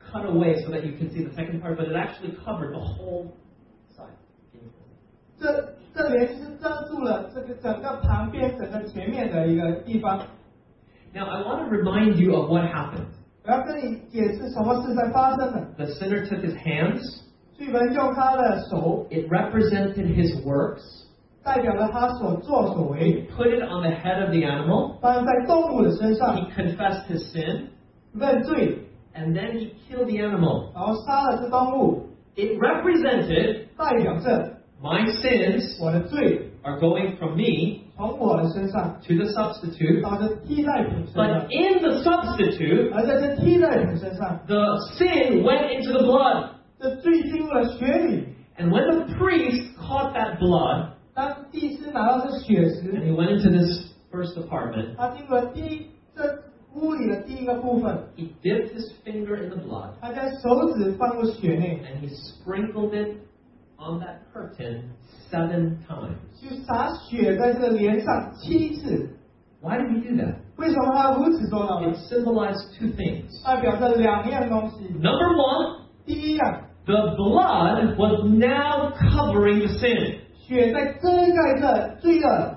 Speaker 1: cut away so that you can see the second part, but it actually covered the whole side.
Speaker 2: 这这帘就是遮住了这个整个旁边、整个前面的一个地方。
Speaker 1: Now, I want to remind you of what happened.
Speaker 2: 我要跟你解释什么事在发生的。
Speaker 1: The sinner took his hands.
Speaker 2: 罪人用他的手，
Speaker 1: It represented his works.
Speaker 2: 代表了他所作所
Speaker 1: He
Speaker 2: 为，
Speaker 1: put it on the head of the animal.
Speaker 2: 放在动物的身
Speaker 1: He
Speaker 2: 上，
Speaker 1: confessed his sin.
Speaker 2: 认罪，
Speaker 1: And then he killed the animal.
Speaker 2: 然后杀了这动物，
Speaker 1: It represented
Speaker 2: 代表着
Speaker 1: my sins
Speaker 2: 我的罪
Speaker 1: are going from me
Speaker 2: 从我的身上
Speaker 1: to the substitute.
Speaker 2: 到这替代品身
Speaker 1: But
Speaker 2: 上，
Speaker 1: in the substitute,
Speaker 2: 而在这替代品身上，
Speaker 1: the sin went into the blood.
Speaker 2: 这罪进入了血里。
Speaker 1: And when the priest caught that blood,
Speaker 2: 当祭司拿到这血
Speaker 1: and
Speaker 2: 时，
Speaker 1: he went into this first apartment,
Speaker 2: 他进入了第一这屋里的第一个部分，
Speaker 1: he dipped his finger in the blood,
Speaker 2: 他将手指放入血内，
Speaker 1: and he sprinkled it on that curtain seven times.
Speaker 2: 就洒血在这个帘上七次。
Speaker 1: Why did he do that?
Speaker 2: 为什么他如此做到
Speaker 1: It
Speaker 2: 呢？
Speaker 1: symbolized two things.
Speaker 2: 代表着两样东西。
Speaker 1: Number one,
Speaker 2: 第一样，
Speaker 1: the blood was now covering the sin.
Speaker 2: 血在遮盖着罪恶，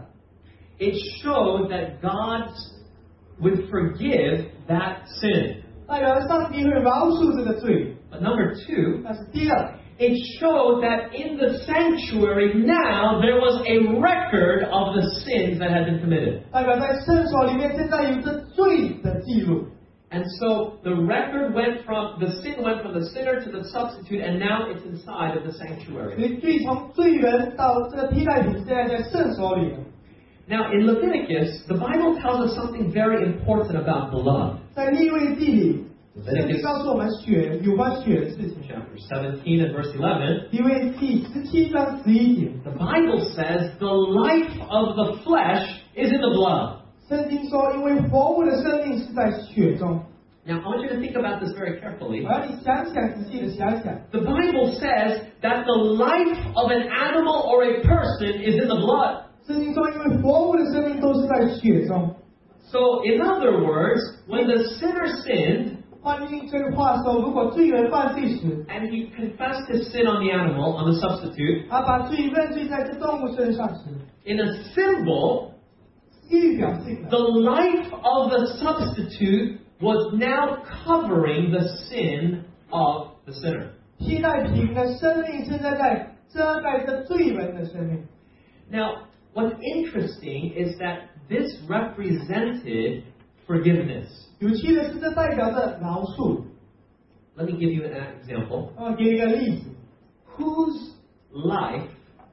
Speaker 1: It showed that God would forgive that sin.
Speaker 2: 代表着上帝会饶恕这个罪。
Speaker 1: But number two,
Speaker 2: 但是第二，
Speaker 1: it showed that in the sanctuary now there was a record of the sins that had been committed.
Speaker 2: 代表在圣所里面现在有着罪的记录。
Speaker 1: And so the record went from, the sin went from the sinner to the substitute, and now it's inside of the
Speaker 2: 所
Speaker 1: sanctuary.
Speaker 2: 以罪从罪人到这个替代品，现在在圣所里了。
Speaker 1: Now in Leviticus, the Bible tells us something very important about blood.
Speaker 2: 在利未记里，圣经
Speaker 1: Leviticus
Speaker 2: 告诉我们血有关血的事情。
Speaker 1: chapter seventeen and verse eleven,
Speaker 2: 利未记十七章十一节，
Speaker 1: the Bible says the life of the flesh is in the blood.
Speaker 2: 圣经说，因为活物的生命是在血中。
Speaker 1: Now I want you to think about this very
Speaker 2: 我
Speaker 1: carefully.
Speaker 2: 要你想想，仔细的想想。
Speaker 1: The Bible says that the life of an animal or a person is in the blood.
Speaker 2: 圣经说，因为活物的生命都是在血中。
Speaker 1: So in other words, when the sinner sinned
Speaker 2: 换另一句话说，如果罪人犯罪时，
Speaker 1: and he confessed his sin on the animal, on the substitute,
Speaker 2: 他把罪认罪在这动物身上时，
Speaker 1: in a symbol,
Speaker 2: 预表性
Speaker 1: the
Speaker 2: 的，
Speaker 1: life of the substitute was now covering the sin of the sinner.
Speaker 2: 替代品的生命现在在遮盖着罪人的生命。
Speaker 1: Now, what's interesting is that this represented forgiveness.
Speaker 2: 有趣的是，这代表着饶恕。
Speaker 1: Let me give you an example.
Speaker 2: 我给你一个例子，
Speaker 1: Whose life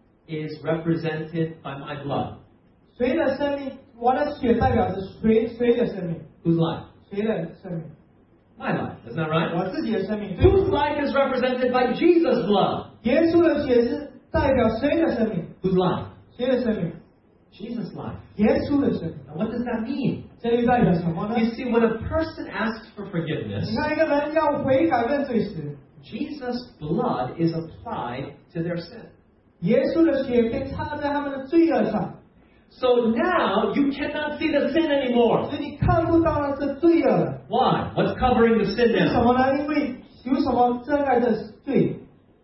Speaker 1: is represented by my blood?
Speaker 2: 谁的生命，我的血代表着谁谁的生命，
Speaker 1: Whose life?
Speaker 2: 谁的生命，
Speaker 1: My life. Isn't that right?
Speaker 2: 我自己的生命。对
Speaker 1: Whose life is represented by Jesus' blood?
Speaker 2: 耶稣的血是代表谁的生命？
Speaker 1: Whose life?
Speaker 2: 谁的生命？
Speaker 1: Jesus' life.
Speaker 2: 耶稣的生命。
Speaker 1: Now, what does that mean?
Speaker 2: 这又代表什么呢？
Speaker 1: You see, when a person asks for forgiveness,
Speaker 2: 你看一个人要悔改认罪时，
Speaker 1: Jesus' blood is applied to their sin.
Speaker 2: 耶稣的血被擦在他们的罪恶上，
Speaker 1: So now you cannot see the sin anymore.
Speaker 2: 所以你看不到了这罪恶了。
Speaker 1: Why? What's covering the sin
Speaker 2: 为什
Speaker 1: now?
Speaker 2: 么呢？因为有什么遮盖着罪？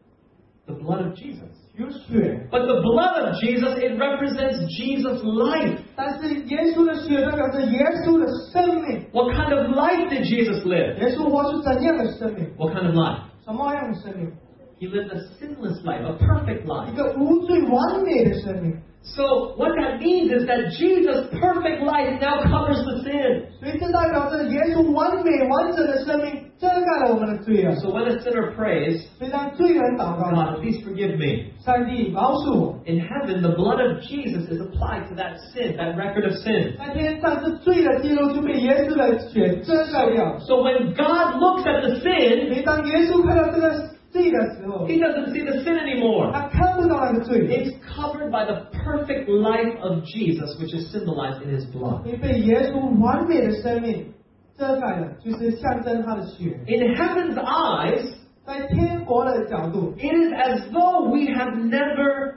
Speaker 1: The blood of Jesus.
Speaker 2: 有血。
Speaker 1: But the blood of Jesus, it represents Jesus' life.
Speaker 2: 但是耶稣的血代表着耶稣的生命。
Speaker 1: What kind of life did Jesus live?
Speaker 2: 耶稣活出怎样的生命？
Speaker 1: What kind of life?
Speaker 2: 什么样的生命？
Speaker 1: He lived a sinless life, a perfect
Speaker 2: 一
Speaker 1: life.
Speaker 2: 个无罪完美的生命。
Speaker 1: So what that means is that Jesus' perfect life now covers the sin.
Speaker 2: 所以这代表着耶稣完美完整的生命遮盖了我们的罪恶。
Speaker 1: So when a sinner prays,
Speaker 2: 所以当罪人祷告，
Speaker 1: God, please forgive me.
Speaker 2: 上帝饶恕我。
Speaker 1: In heaven, the blood of Jesus is applied to that sin, that record of sin.
Speaker 2: 在天上，这罪的记录就被耶稣的血遮盖掉。
Speaker 1: So when God looks at the
Speaker 2: 所
Speaker 1: sin,
Speaker 2: 以当耶稣看到这个罪的时候，
Speaker 1: He doesn't see the sin anymore.
Speaker 2: 他看不到那个罪，
Speaker 1: It's covered by the perfect life of Jesus, which is symbolized in His blood.
Speaker 2: 因为被耶稣完美的生命遮盖了，就是象征他的血。
Speaker 1: In heaven's eyes,
Speaker 2: 在天国的角度，
Speaker 1: it is as though we have never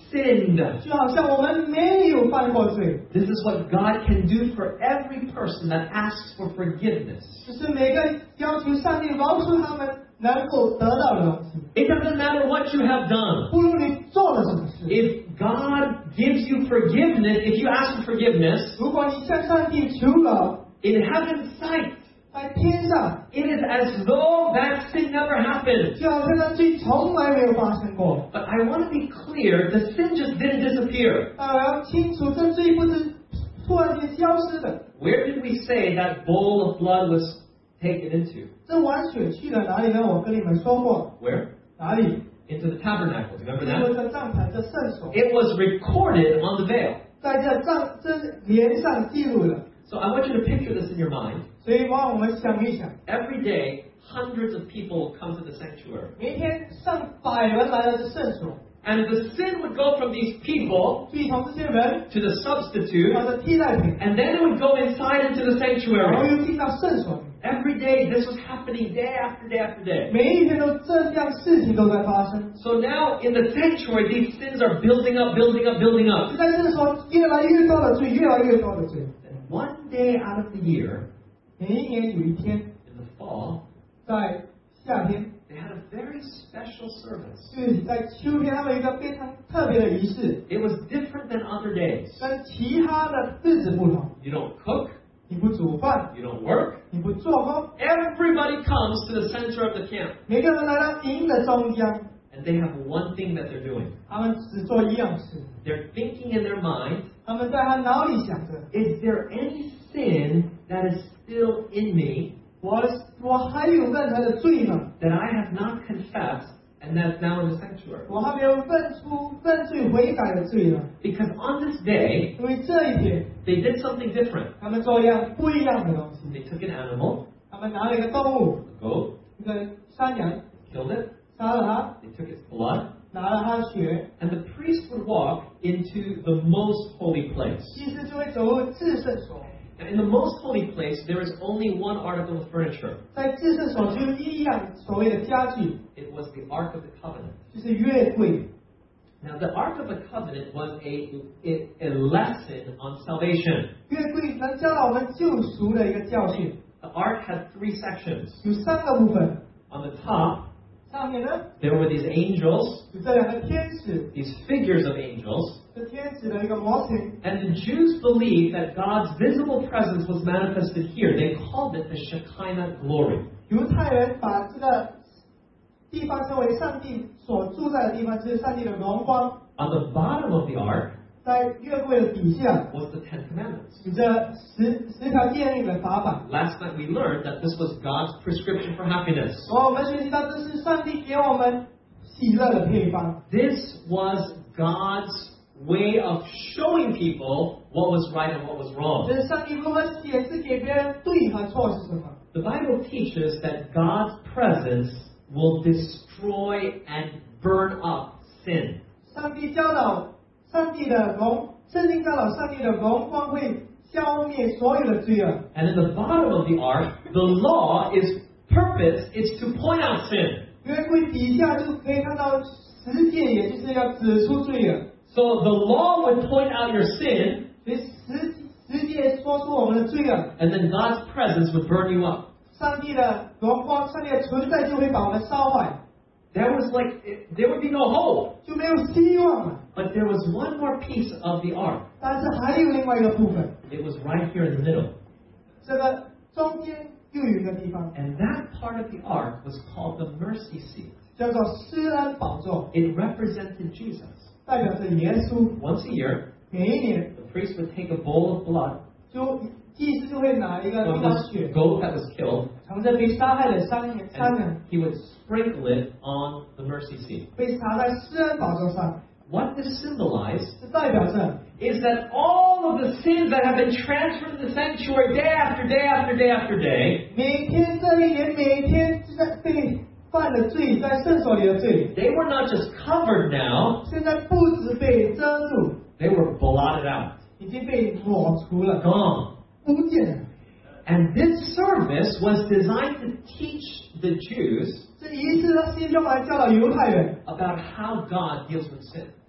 Speaker 3: sinned.
Speaker 2: 就好像我们没有犯过罪。
Speaker 3: This is what God can do for every person that asks for forgiveness.
Speaker 2: 就是每个要求上帝饶恕他们能够得到的东西。
Speaker 3: It doesn't matter what you have done.
Speaker 2: 不论你做了什么事，
Speaker 3: If God gives you forgiveness, if you ask for forgiveness,
Speaker 2: 如果你向上帝求饶，
Speaker 3: in heaven's sight,
Speaker 2: 在天上
Speaker 3: it is as though that sin never happened.
Speaker 2: 就好像那罪从来没有发生过。
Speaker 3: But I want to be clear, the sin just didn't disappear.
Speaker 2: 但我要清楚，这罪不是突然间消失的。
Speaker 3: Where did we say that bowl of blood was taken into?
Speaker 2: 这碗水去了哪里呢？我跟你们说过，
Speaker 3: Where?
Speaker 2: 哪里？
Speaker 3: Into the tabernacle. Do you remember
Speaker 2: 这
Speaker 3: that?
Speaker 2: 个帐篷，这圣所，
Speaker 3: It was recorded on the veil.
Speaker 2: 在这帐这帘上记录了。
Speaker 3: So I want you to picture this in your mind.
Speaker 2: 所以让我们想一想，
Speaker 3: Every day, hundreds of people come to the sanctuary.
Speaker 2: 每天上百人来到这圣所，
Speaker 3: And the sin would go from these people
Speaker 2: 就从这些人
Speaker 3: to the substitute,
Speaker 2: 到这替代品，
Speaker 3: and then it would go inside into the
Speaker 2: 然后
Speaker 3: sanctuary.
Speaker 2: 又进到圣所里。
Speaker 3: Every day, this was happening day after day after day.
Speaker 2: 每一天都这样事情都在发生。
Speaker 3: So now in the sanctuary, these sins are building up, building up, building
Speaker 2: 就
Speaker 3: up.
Speaker 2: 在圣所越来越多的罪，越来越多的罪。
Speaker 3: And one day out of the year,
Speaker 2: 每一年有一天，
Speaker 3: in the fall,
Speaker 2: 在夏天，
Speaker 3: they had a very special service.
Speaker 2: 就是在秋天，他们有一个非常特别的仪式，
Speaker 3: It was different than other days.
Speaker 2: 跟其他的日子不同。
Speaker 3: You don't cook,
Speaker 2: 你不煮饭，
Speaker 3: you don't work.
Speaker 2: 你不做工，
Speaker 3: Everybody comes to the center of the camp,
Speaker 2: 每个人来到营的中央，
Speaker 3: and they have one thing that they're doing.
Speaker 2: 他们只做一样事。
Speaker 3: They're thinking in their mind,
Speaker 2: 他们在他脑里想着：
Speaker 3: is there any sin that is still in me
Speaker 2: 我我还有任何的罪吗？
Speaker 3: that I have not confessed and that's now in the sanctuary?
Speaker 2: 我还没有认出认罪悔改的罪呢。
Speaker 3: Because on this day,
Speaker 2: 因为这一天，
Speaker 3: they did something different.
Speaker 2: 他们做一样不一样的东西。
Speaker 3: They took an animal,
Speaker 2: 他们拿了一个动物，
Speaker 3: a goat,
Speaker 2: 一个山羊，
Speaker 3: killed it,
Speaker 2: 杀了它，
Speaker 3: they took its blood,
Speaker 2: 拿了它的血，
Speaker 3: and the priest would walk into the most holy place.
Speaker 2: 祭司就会走入至圣所。
Speaker 3: And in the most holy place, there is only one article of furniture.
Speaker 2: 在至圣所只有一样所谓的家具，
Speaker 3: It was the Ark of the Covenant.
Speaker 2: 就是约柜。
Speaker 3: Now, the Ark of the Covenant was a, a, a lesson on salvation.
Speaker 2: 约柜能教导我们救赎的一个教训，
Speaker 3: The Ark had three sections.
Speaker 2: 有三个部分。
Speaker 3: On the top,
Speaker 2: 上面呢
Speaker 3: there were these angels,
Speaker 2: 有这两个天使，
Speaker 3: these figures of angels.
Speaker 2: 是天使的一个模型。
Speaker 3: And the Jews believed that God's visible presence was manifested here. They called it the Shekinah glory.
Speaker 2: 犹太人把这个地方称为上帝所住在的地方，就是上帝的荣光。
Speaker 3: On the bottom of the ark
Speaker 2: 在约柜的底下
Speaker 3: was the Ten Commandments.
Speaker 2: 有着十十条诫命的法版。
Speaker 3: Last night we learned that this was God's prescription for happiness.
Speaker 2: 我们学习到，这是上帝给我们喜乐的配方。
Speaker 3: This was God's way of showing people what was right and what was
Speaker 2: 这
Speaker 3: wrong.
Speaker 2: 是上帝如何显示给别人对和错是什么。
Speaker 3: The Bible teaches that God's presence will destroy and burn up sin.
Speaker 2: 上帝教导，上帝的荣，圣经教导上帝的荣光会消灭所有的罪恶。
Speaker 3: And in the bottom of the ark, the law is purpose is to point out sin.
Speaker 2: 约柜底下就可以看到十诫，也就是要指出罪恶。
Speaker 3: So the law would point out your sin,
Speaker 2: 所以十十诫说出我们的罪恶，
Speaker 3: and then God's presence would burn you up.
Speaker 2: 上帝的荣光，上帝的存在就会把我们烧坏，
Speaker 3: There was like, there would be no hope.
Speaker 2: 就没有希望了。
Speaker 3: But there was one more piece of the ark.
Speaker 2: 但是还有另外一个部分，
Speaker 3: It was right here in the middle.
Speaker 2: 这个中间又有一个地方，
Speaker 3: And that part of the ark was called the mercy seat.
Speaker 2: 叫做施恩宝座，
Speaker 3: It represented Jesus.
Speaker 2: 代表着耶稣。
Speaker 3: Once a year,
Speaker 2: 每一年，
Speaker 3: the priest would take a bowl of blood
Speaker 2: 就祭司就会拿一个
Speaker 3: from
Speaker 2: 地方
Speaker 3: this
Speaker 2: 血，
Speaker 3: goat that was killed,
Speaker 2: 从这被杀害的山羊山羊
Speaker 3: and he would sprinkle it on the mercy seat.
Speaker 2: 被撒在施恩宝座上，
Speaker 3: What this symbolized
Speaker 2: 是代表着
Speaker 3: is that all of the sins that have been transferred to the sanctuary day after day after day after day,
Speaker 2: 每天这一年每天在被犯的罪，在圣所里的罪，
Speaker 3: they were not just covered now,
Speaker 2: 现在不止被遮住，
Speaker 3: they were blotted out,
Speaker 2: 已经被抹除了，
Speaker 3: gone.
Speaker 2: 不见了。
Speaker 3: And this service was designed to teach the Jews
Speaker 2: 这仪式它是用来教导犹太人，
Speaker 3: about how God deals with sin.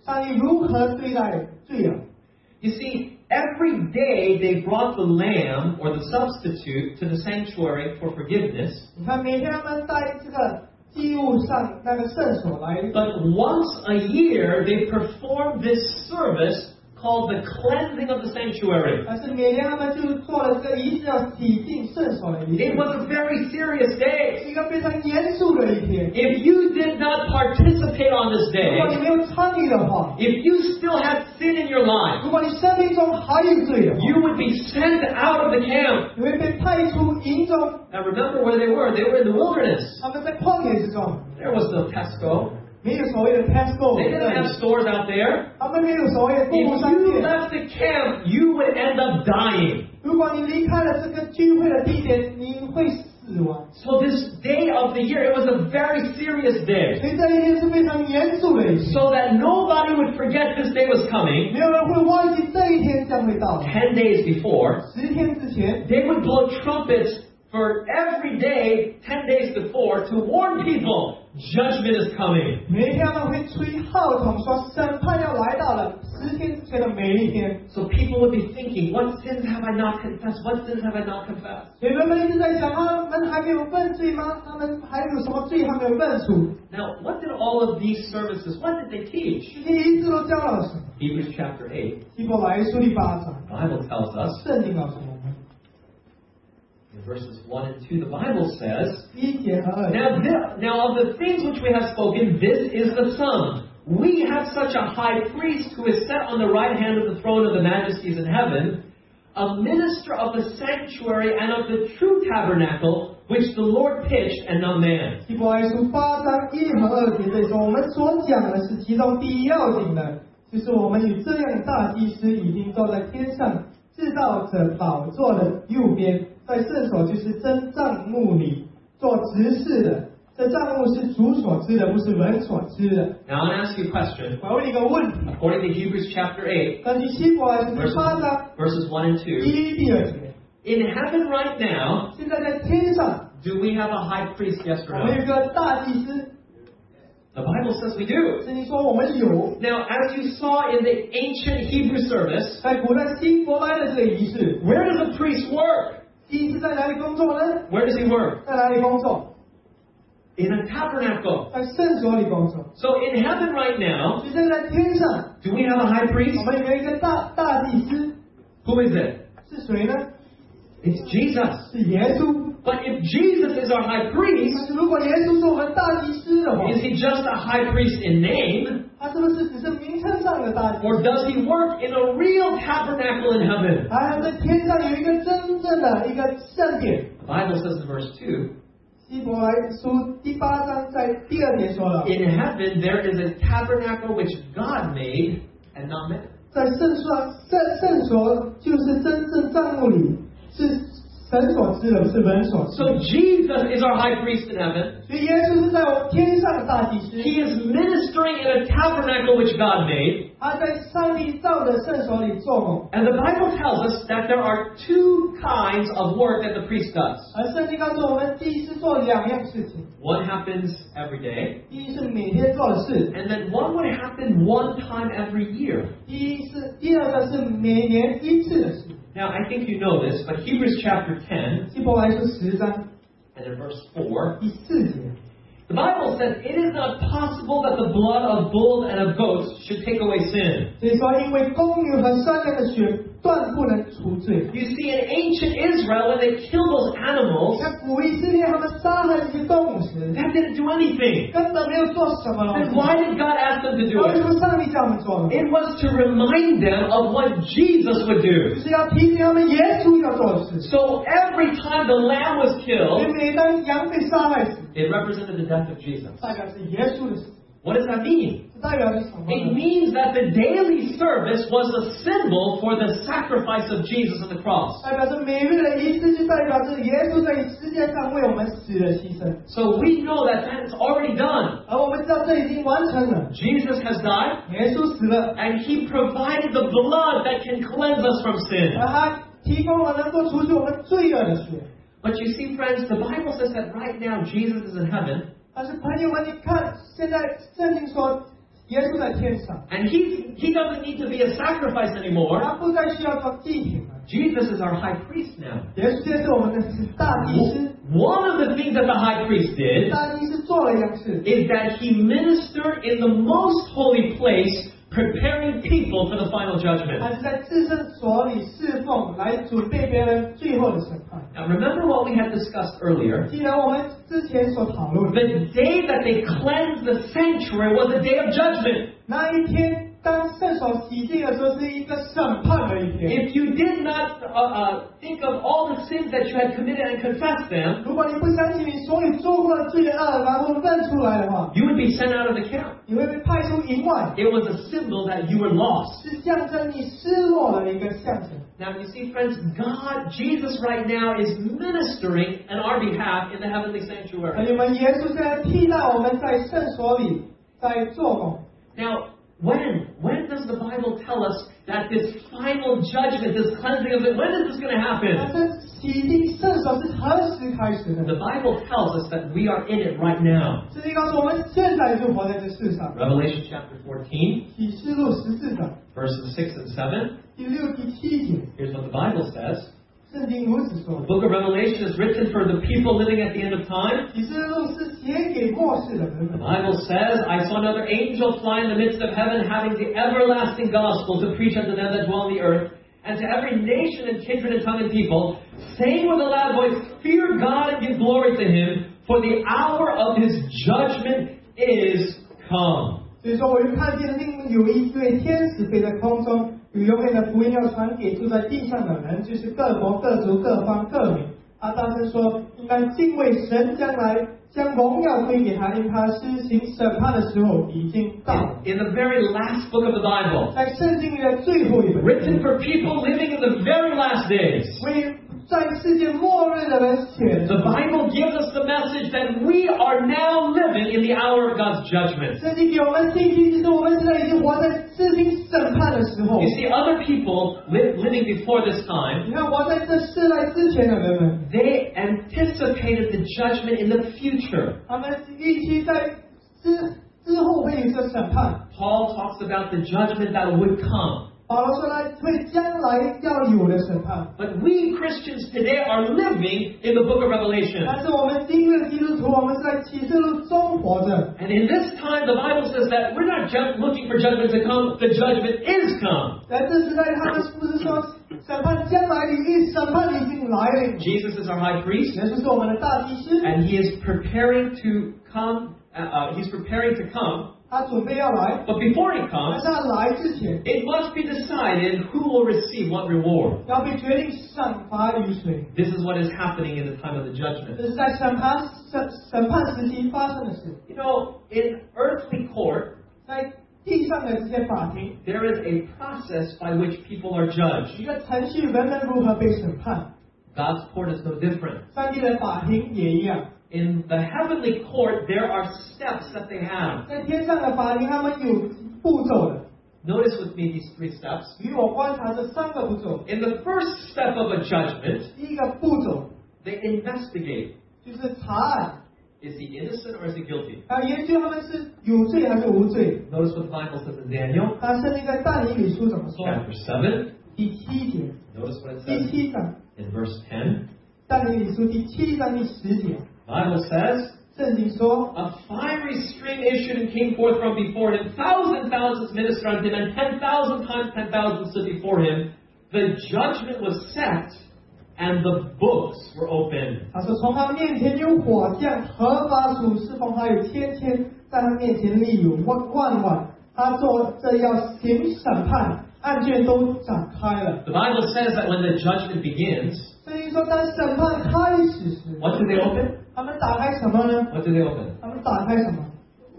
Speaker 2: 上帝如何对待罪人。
Speaker 3: You see, every day they brought the lamb or the substitute to the sanctuary for forgiveness.
Speaker 2: 你看，每天他们在这个祭物上那个圣所来，
Speaker 3: But once a year, they performed this service called the cleansing of the sanctuary.
Speaker 2: 但是每天他们就做了这个仪式，要洗净圣所的仪
Speaker 3: It
Speaker 2: 式，
Speaker 3: was a very serious day.
Speaker 2: 是一个非常严肃的一天。
Speaker 3: If you did not participate on this
Speaker 2: 如果你
Speaker 3: day,
Speaker 2: 没有参与的话，
Speaker 3: if you still had sin in your life,
Speaker 2: 如果你生命中还有罪的话，
Speaker 3: you would be sent out of the camp.
Speaker 2: 你会被派出营中。
Speaker 3: Now remember where they were. They were in the wilderness.
Speaker 2: 他们在旷野之中，
Speaker 3: There was no Tesco.
Speaker 2: 没有所谓的 Tesco，
Speaker 3: They didn't have stores out there.
Speaker 2: 他们没有所谓的购物
Speaker 3: If
Speaker 2: 商
Speaker 3: you
Speaker 2: 店。
Speaker 3: left the camp, you would end up dying.
Speaker 2: 如果你离开了这个聚会的地点，你会死亡。
Speaker 3: So this day of the year, it was a very serious day.
Speaker 2: 所以这一天是非常严肃的一天，
Speaker 3: So that nobody would forget this day was coming.
Speaker 2: 没有人会忘记这一天将会到。
Speaker 3: Ten days before,
Speaker 2: 十天之前，
Speaker 3: they would blow trumpets for every day, ten days before, to warn people judgment is coming.
Speaker 2: 每一天他们会吹号筒，说审判要来到了。十天之前的每一天，
Speaker 3: So people would be thinking, what sins have I not confessed? What sins have I not confessed?
Speaker 2: 所以人们一直在想，他们还没有问罪吗？他们还有什么罪还没有问出？
Speaker 3: Now, what did all of these services, what did they teach?
Speaker 2: 这些仪式都教了什么？
Speaker 3: Hebrews chapter eight,
Speaker 2: 希伯来书第八章，
Speaker 3: the Bible tells us,
Speaker 2: 圣经告诉我们，
Speaker 3: in verses one and two, the Bible says,
Speaker 2: 一节和二节。
Speaker 3: Now, thi- now of the things which we have spoken, this is the sum. We have such a high priest who is set on the right hand of the throne of the majesties in heaven, a minister of the sanctuary and of the true tabernacle, which the Lord pitched and not man.
Speaker 2: 希伯来书八章一和二节这里说，我们所讲的是其中第一要紧的，就是我们与这样大祭司已经坐在天上制造者宝座的右边，在圣所就是真帐幕里做执事的。这帐幕是主所知的，不是人所知的。
Speaker 3: Now, I want to ask you a question.
Speaker 2: 我问你一个问题，
Speaker 3: According to Hebrews chapter eight,
Speaker 2: 根据希伯来书第
Speaker 3: verses,
Speaker 2: 八章
Speaker 3: verses one and
Speaker 2: 第
Speaker 3: two,
Speaker 2: 一、第二节，
Speaker 3: in heaven right now,
Speaker 2: 现在在天上，
Speaker 3: do we have a high priest, yes
Speaker 2: 我
Speaker 3: or
Speaker 2: 们有
Speaker 3: no?
Speaker 2: 一个大祭司。
Speaker 3: The Bible says we do.
Speaker 2: 圣经说我们有，
Speaker 3: Now, as you saw in the ancient Hebrew service,
Speaker 2: 在古代希伯来的这个仪式，
Speaker 3: where does a priest work?
Speaker 2: 祭司在哪里工作呢？
Speaker 3: Where does he work?
Speaker 2: 在哪里工作？
Speaker 3: In a tabernacle.
Speaker 2: 在圣所里工作。
Speaker 3: So in heaven right now,
Speaker 2: 所以现在在天上，
Speaker 3: do we have a high
Speaker 2: 我
Speaker 3: priest?
Speaker 2: 们有没有一个大大祭司？
Speaker 3: Who is it?
Speaker 2: 是谁呢？
Speaker 3: It's Jesus.
Speaker 2: 是耶稣。
Speaker 3: But if Jesus is our high
Speaker 2: 但
Speaker 3: priest,
Speaker 2: 是如果耶稣是我们大祭司的话，
Speaker 3: is he just a high priest in name?
Speaker 2: 他是不是只是名称上的大祭
Speaker 3: Or
Speaker 2: 司？
Speaker 3: does he work in a real tabernacle in heaven?
Speaker 2: 还在天上有一个真正的一个圣殿。
Speaker 3: The Bible says in verse two,
Speaker 2: 希伯来书第八章在第二节说了，
Speaker 3: in heaven there is a tabernacle which God made and not man.
Speaker 2: 在圣所圣圣所就是真正帐幕里是神所知的，不是人所知
Speaker 3: So
Speaker 2: 的。
Speaker 3: Jesus is our high priest in heaven.
Speaker 2: 所以耶稣是在我天上的大祭司，
Speaker 3: He is ministering in a tabernacle which God made.
Speaker 2: 他在上帝造的圣所里做工。
Speaker 3: And the Bible tells us that there are two kinds of work that the priest does.
Speaker 2: 而圣经告诉我们，祭司做两样事情，
Speaker 3: One happens every day,
Speaker 2: 第一是每天做的事，
Speaker 3: and then one would happen one time every year.
Speaker 2: 第一是第二个是每年一次的事。
Speaker 3: Now, I think you know this, but Hebrews chapter ten
Speaker 2: 希伯来书十章
Speaker 3: and in verse four,
Speaker 2: 第四节，
Speaker 3: the Bible says, it is not possible that the blood of bulls and of goats should take away sin.
Speaker 2: 所以说，因为公牛和山羊的血断不能除罪。
Speaker 3: You see, in ancient Israel, when they killed those
Speaker 2: 你
Speaker 3: animals,
Speaker 2: 看古以色列他们杀害这些动物时，
Speaker 3: that didn't do anything.
Speaker 2: 根本没有做什么
Speaker 3: Then
Speaker 2: 东西。
Speaker 3: why did God ask them to do
Speaker 2: 为什
Speaker 3: it?
Speaker 2: 么上帝叫我们做呢？
Speaker 3: It was to remind them of what Jesus would
Speaker 2: 就
Speaker 3: do.
Speaker 2: 是要提醒他们耶稣要做的事。
Speaker 3: So every time the lamb was
Speaker 2: 所以
Speaker 3: killed,
Speaker 2: 每当羊被杀害时，
Speaker 3: it represented the death of Jesus.
Speaker 2: 代表是耶稣的死，
Speaker 3: What does that mean?
Speaker 2: 这代表是什么
Speaker 3: It
Speaker 2: 呢？
Speaker 3: means that the daily service was a symbol for the sacrifice of Jesus on the cross.
Speaker 2: 代表是每日的仪式，就代表是耶稣在世界上为我们死的牺牲。
Speaker 3: So we know that that is already done.
Speaker 2: 而我们知道这已经完成了，
Speaker 3: Jesus has died,
Speaker 2: 耶稣死了，
Speaker 3: and He provided the blood that can cleanse us from sin.
Speaker 2: 而他提供了能够除去我们罪恶的血。
Speaker 3: But you see, friends, the Bible says that right now Jesus is in heaven,
Speaker 2: 但是朋友们，你看现在圣经说， 耶稣在天上，
Speaker 3: And he, he doesn't need to be a sacrifice anymore.
Speaker 2: 他不再需要做祭品了。
Speaker 3: Jesus is our high priest now.
Speaker 2: 耶稣现在是我们的大祭司，
Speaker 3: One of the things that the high priest did
Speaker 2: 大祭司做了一样事，
Speaker 3: is that he ministered in the most holy place, preparing people for the final
Speaker 2: 他
Speaker 3: judgment.
Speaker 2: 是在至圣所里侍奉，来准备别人最后的审判。
Speaker 3: Now remember what we had discussed earlier.
Speaker 2: 记得我们之前所讨论的，
Speaker 3: The day that they cleansed the sanctuary was a day of judgment.
Speaker 2: 那一天当圣所洗净的时候，是一个审判的一天。
Speaker 3: If you did not uh, uh, think of all the sins that you had committed and confessed them,
Speaker 2: 如果你不相信你所有做过的罪恶，然后认出来的话，
Speaker 3: you would be sent out of the camp.
Speaker 2: 你会被派出营外，
Speaker 3: It was a symbol that you were lost.
Speaker 2: 是象征你失落的一个象征。
Speaker 3: Now you see, friends, God, Jesus right now is ministering on our behalf in the heavenly
Speaker 2: 朋
Speaker 3: sanctuary.
Speaker 2: 友们，耶稣现在替代我们在圣所里在做工。
Speaker 3: Now, when? When does the Bible tell us that this final judgment, this cleansing of it, when is this going to
Speaker 2: 那
Speaker 3: happen?
Speaker 2: 这洗净圣所是何时开始的？
Speaker 3: The Bible tells us that we are in it right now.
Speaker 2: 圣经告诉我们，现在就活在这世上。
Speaker 3: Revelation chapter fourteen,
Speaker 2: 启示录十四章
Speaker 3: verses six and seven.
Speaker 2: 第六、第七节，
Speaker 3: Here's what the Bible says.
Speaker 2: 圣经如此说
Speaker 3: The：book of Revelation is written for the people living at the end of time.
Speaker 2: 启示录是写给末世的人
Speaker 3: The
Speaker 2: 们。
Speaker 3: Bible says, I saw another angel fly in the midst of heaven, having the everlasting gospel to preach unto them that dwell on the earth, and to every nation and kindred and tongue and people, saying with a loud voice, Fear God and give glory to him, for the hour of his judgment is come.
Speaker 2: 所以说，我又看见另有一对天使飞在空中，有永远的福音要传给住在地上的人，就是各国、各族、各方、各民。他大声说：“应当敬畏神，将来将荣耀归给他，因他施行审判的时候已经到了。”
Speaker 3: In the very last book of the Bible,
Speaker 2: 在圣经里的最后一本，
Speaker 3: written for people living in the very last days.
Speaker 2: 为在世界末日的人写
Speaker 3: The
Speaker 2: 的。
Speaker 3: Bible gives us the message that we are now living in the hour of God's judgment.
Speaker 2: 圣经给我们信息，就是我们现在已经活在施行审判的时候
Speaker 3: You。see, other people li- living before this
Speaker 2: 你
Speaker 3: time,
Speaker 2: 看，活在这世代之前的人们，
Speaker 3: they anticipated the judgment in the future.
Speaker 2: 他们预期在之之后会有一个审判。
Speaker 3: Paul talks about the judgment that would come.
Speaker 2: 保罗说他会将来要有的审判，
Speaker 3: But we Christians today are living in the book of Revelation.
Speaker 2: 但是我们今日基督徒，我们是在启示录中活着。
Speaker 3: And in this time, the Bible says that we're not just looking for judgment to come, the judgment is come.
Speaker 2: 在这时代，他们不是说审判将来临，因为审判已经来临。
Speaker 3: Jesus is our high priest,
Speaker 2: 耶稣是我们的大祭司，
Speaker 3: and he is preparing to come, uh, uh, he's preparing to come.
Speaker 2: 他准备要来，
Speaker 3: But before he
Speaker 2: 但
Speaker 3: comes,
Speaker 2: 是他来之前，
Speaker 3: it must be decided who will receive what reward.
Speaker 2: 要被决定赏罚于谁。
Speaker 3: This is what is happening in the time of the judgment.
Speaker 2: 这是在审判审审判时期发生的事。
Speaker 3: You know, in earthly court,
Speaker 2: 在地上的这些法庭，
Speaker 3: there is a process by which people are judged.
Speaker 2: 一个程序，人们如何被审判。
Speaker 3: God's court is no different.
Speaker 2: 上帝的法庭也一样。
Speaker 3: In the heavenly court, there are steps that they have.
Speaker 2: 在天上的法庭，他们有步骤的。
Speaker 3: Notice with me these three steps.
Speaker 2: 与我观察这三个步骤。
Speaker 3: In the first step of a judgment,
Speaker 2: 第一个步骤
Speaker 3: they investigate.
Speaker 2: 就是查案，
Speaker 3: Is he innocent or is he guilty?
Speaker 2: 要研究他们是有罪还是无罪。
Speaker 3: Notice what the Bible says in Daniel
Speaker 2: 他圣经在但以理书怎么说？
Speaker 3: chapter seven.
Speaker 2: 第七节，
Speaker 3: Notice what it
Speaker 2: 第
Speaker 3: says
Speaker 2: 七章，
Speaker 3: in verse ten.
Speaker 2: 但以理书第七章第十节，
Speaker 3: The Bible says,
Speaker 2: 圣经说，
Speaker 3: A fiery stream issued and came forth from before him. Thousand thousands ministered unto him, and ten thousand times ten thousand stood before him. The judgment was set, and the books were opened.
Speaker 2: 他说从他面前有火降，合法属侍奉他有千千，在他面前立有万万万，他做这要行审判，案卷都展开了。
Speaker 3: The Bible says that when the judgment begins,
Speaker 2: 所以说，当审判开始时，
Speaker 3: what do they open?
Speaker 2: 他们打开什么呢？
Speaker 3: What do they open?
Speaker 2: 他们打开什么？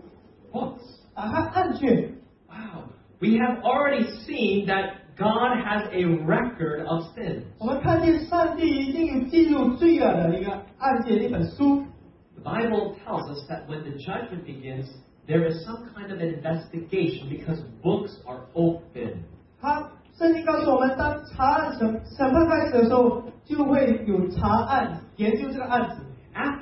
Speaker 3: Books.
Speaker 2: 打开案卷。
Speaker 3: Wow. We have already seen that God has a record of sin.
Speaker 2: 我们看见上帝已经有记录罪恶的一个案件，一本书。
Speaker 3: The Bible tells us that when the judgment begins, there is some kind of an investigation because books are open.
Speaker 2: 他圣经告诉我们，当查案审审判开始的时候，就会有查案研究这个案子。
Speaker 3: After